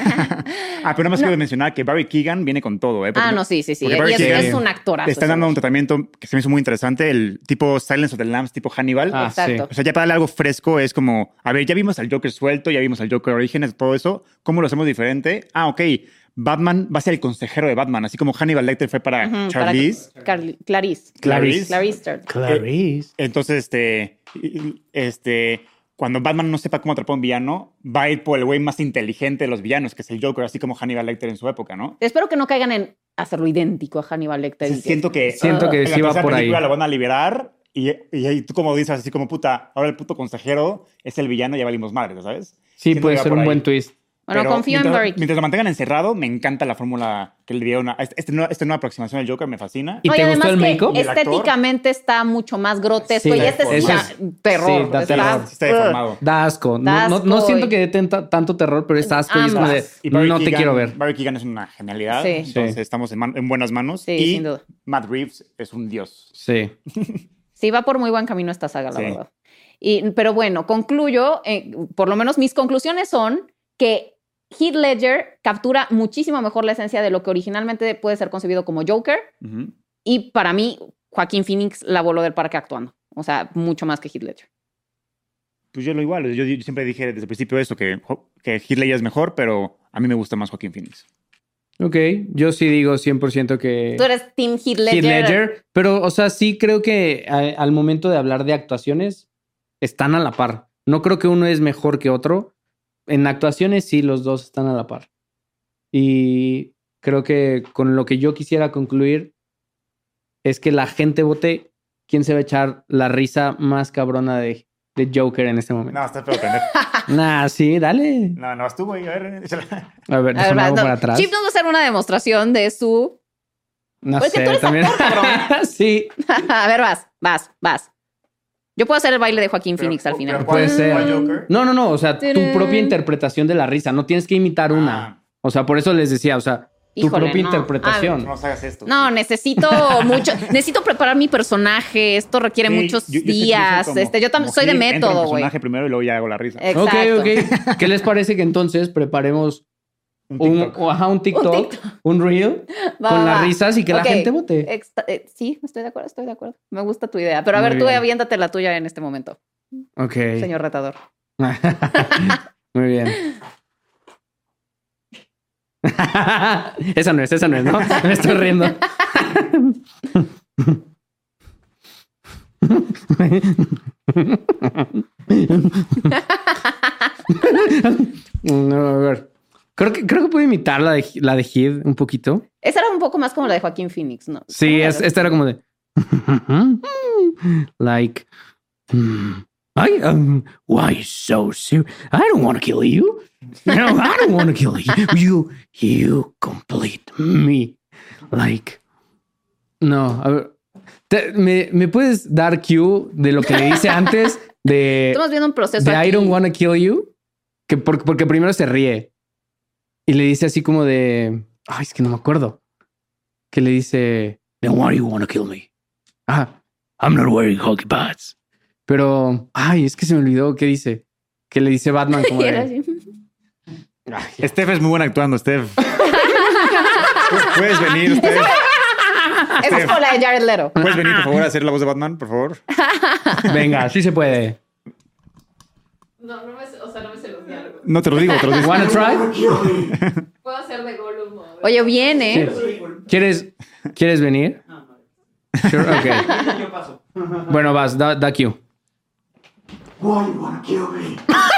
Ah, pero nada más No. quiero mencionar que Barry Keoghan viene con todo, ¿eh? Porque Ah, no, sí, sí, sí. porque Y Barry es, Keoghan es un actorazo. le están ese dando un güey. tratamiento que se me hizo muy interesante, el tipo Silence of the Lambs, tipo Hannibal. Ah, Exacto. O sea, ya para darle algo fresco es como, a ver, ya vimos al Joker suelto, ya vimos al Joker Orígenes, todo eso. ¿Cómo lo hacemos diferente? Ah, ok. Batman va a ser el consejero de Batman, así como Hannibal Lecter fue para Ujú, para- Charlize. Carli- Clarice. Clarice. Clarice Starr. Clarice. Entonces, este, este, cuando Batman no sepa cómo atrapar a un villano, va a ir por el güey más inteligente de los villanos, que es el Joker, así como Hannibal Lecter en su época, ¿no? Espero que no caigan en hacerlo idéntico a Hannibal Lecter. y que- Siento que, Siento que en la sí va tercera por ahí. película lo van a liberar y, y, y tú como dices, así como puta, ahora el puto consejero es el villano y ya valimos madres, ¿sabes? Sí, Siento puede que va ser por un ahí. buen twist. Bueno, Pero confío en mientras, Barry. mientras lo mantengan encerrado, me encanta la fórmula que le dieron a este, este nueva, esta nueva aproximación al Joker, me fascina. ¿Y No, te además gustó el que make-up? ¿El actor? estéticamente está mucho más grotesco Sí, y este es eso una- es- terror. sí, da está, terror. Sí está deformado. Da asco. No, Da no, no asco siento y- que dé tanta- tanto terror, pero es asco y es como de, Ambas. Y Barry no te Keoghan- quiero ver. Barry Keoghan es una genialidad. Sí. Entonces Sí. estamos en, man- en buenas manos. Sí, y sin duda. Matt Reeves es un dios. Sí. Sí, va por muy buen camino esta saga, la Sí. verdad. Y, pero bueno, concluyo, eh, por lo menos mis conclusiones son que Heath Ledger captura muchísimo mejor la esencia de lo que originalmente puede ser concebido como Joker. Ujú. Y para mí, Joaquín Phoenix la voló del parque actuando. O sea, mucho más que Heath Ledger. pues yo lo igual. Yo, yo siempre dije desde el principio esto, que, que Heath Ledger es mejor, pero a mí me gusta más Joaquin Phoenix. Ok, yo sí digo cien por ciento que... Tú eres Team Heath Ledger. Heath Ledger, pero, o sea, sí creo que a, al momento de hablar de actuaciones, están a la par. No creo que uno es mejor que otro. En actuaciones sí, los dos están a la par. Y creo que con lo que yo quisiera concluir es que la gente vote quién se va a echar la risa más cabrona de, de Joker en este momento. No, estás peor, pendejo. Nah, sí, dale. No, no, estuvo ahí. A ver, échala. A ver, A ver, déjame va, algo no. para atrás. Chip nos va a hacer una demostración de su... No Pues que sé, tú eres también. actor, cabrón. Sí. A ver, vas, vas, vas. Yo puedo hacer el baile de Joaquín Phoenix al final. Pero ¿cuál- Puede ser. cuál Joker? No, no, no. O sea, tu Tarán. propia interpretación de la risa. No tienes que imitar una. Ah. O sea, por eso les decía, o sea, tu Híjole, propia no. interpretación. No nos hagas esto. No, necesito mucho, necesito preparar mi personaje. Esto requiere Sí, muchos yo- yo soy- yo soy días. como- este, yo también como soy de Heath, entro en método, güey. personaje primero y luego ya hago la risa. Exacto. Ok, ok. ¿Qué les parece que entonces preparemos Un un, TikTok. o, ajá, un TikTok, un, TikTok. reel Va, con va, las va. risas y que Ok. la gente vote? Exta- eh, sí, estoy de acuerdo, estoy de acuerdo. Me gusta tu idea. Pero a Muy ver, tú bien. aviéntate la tuya en este momento, Ok. señor retador. Muy bien. Esa no es, esa no es, ¿no? Me estoy riendo. No, a ver. Creo que, creo que puedo imitar la de, la de Heath un poquito. Esa era un poco más como la de Joaquín Phoenix, ¿no? Sí, ¿Cómo es, era? esta era como de... like... hmm, I um, why so serious? I don't want to kill you. No, I don't want to kill you. You, you complete me. Like, no, a ver, te- ¿me, ¿me puedes dar cue de lo que le dice antes de, Estamos viendo un proceso de aquí. I don't want to kill you? Que por- porque primero se ríe y le dice así como de, ay, es que no me acuerdo. Que le dice, then why do you want to kill me? Ah, I'm not wearing hockey pads. Pero, ay, es que se me olvidó qué dice. Que le dice Batman como Y era de, así. Steph es muy buena actuando, Steph. Puedes venir, Steph. Esa es como la de Jared Leto. Puedes venir, por favor, a hacer la voz de Batman, por favor. venga, sí se puede. No, no me sé, o sea, no me sé los diálogos. No te lo digo, te lo digo. Wanna try? Puedo hacer de Gollum. Oye, bien, ¿eh? Sí. ¿Quieres, ¿Quieres venir? No, no. Sure, ok. Yo paso. Bueno, vas, da, da cue. Why you wanna kill me?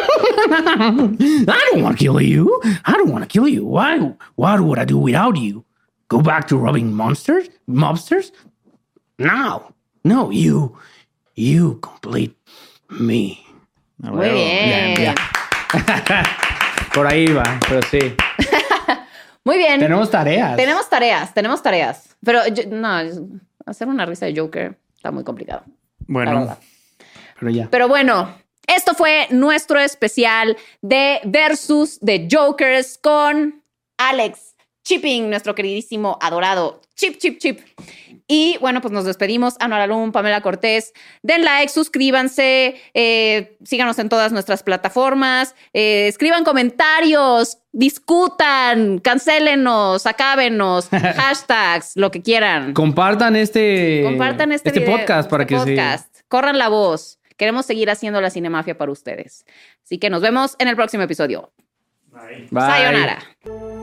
I don't want to kill you. I don't want to kill you. Why? What would I do without you? Go back to robbing monsters, mobsters? No, no, you, you complete me. Ah, Muy bueno. bien. Bien, Por ahí va, pero sí. Muy bien. Tenemos tareas. Tenemos tareas, tenemos tareas. Pero yo- no, hacer una risa de Joker está muy complicado. la Bueno, verdad. Pero ya. Pero bueno, esto fue nuestro especial de Versus de Jokers con Alex Chipping, nuestro queridísimo, adorado Chip, Chip, Chip. Y bueno, pues nos despedimos. Anuar Alum, Pamela Cortés. Den like, suscríbanse, eh, síganos en todas nuestras plataformas, eh, escriban comentarios, discutan, cancélenos, acábenos, hashtags, lo que quieran. Compartan este, Compartan este, video, podcast para este que se... podcast. Corran la voz. Queremos seguir haciendo la cinemafia para ustedes. Así que nos vemos en el próximo episodio. Bye. Bye. Sayonara.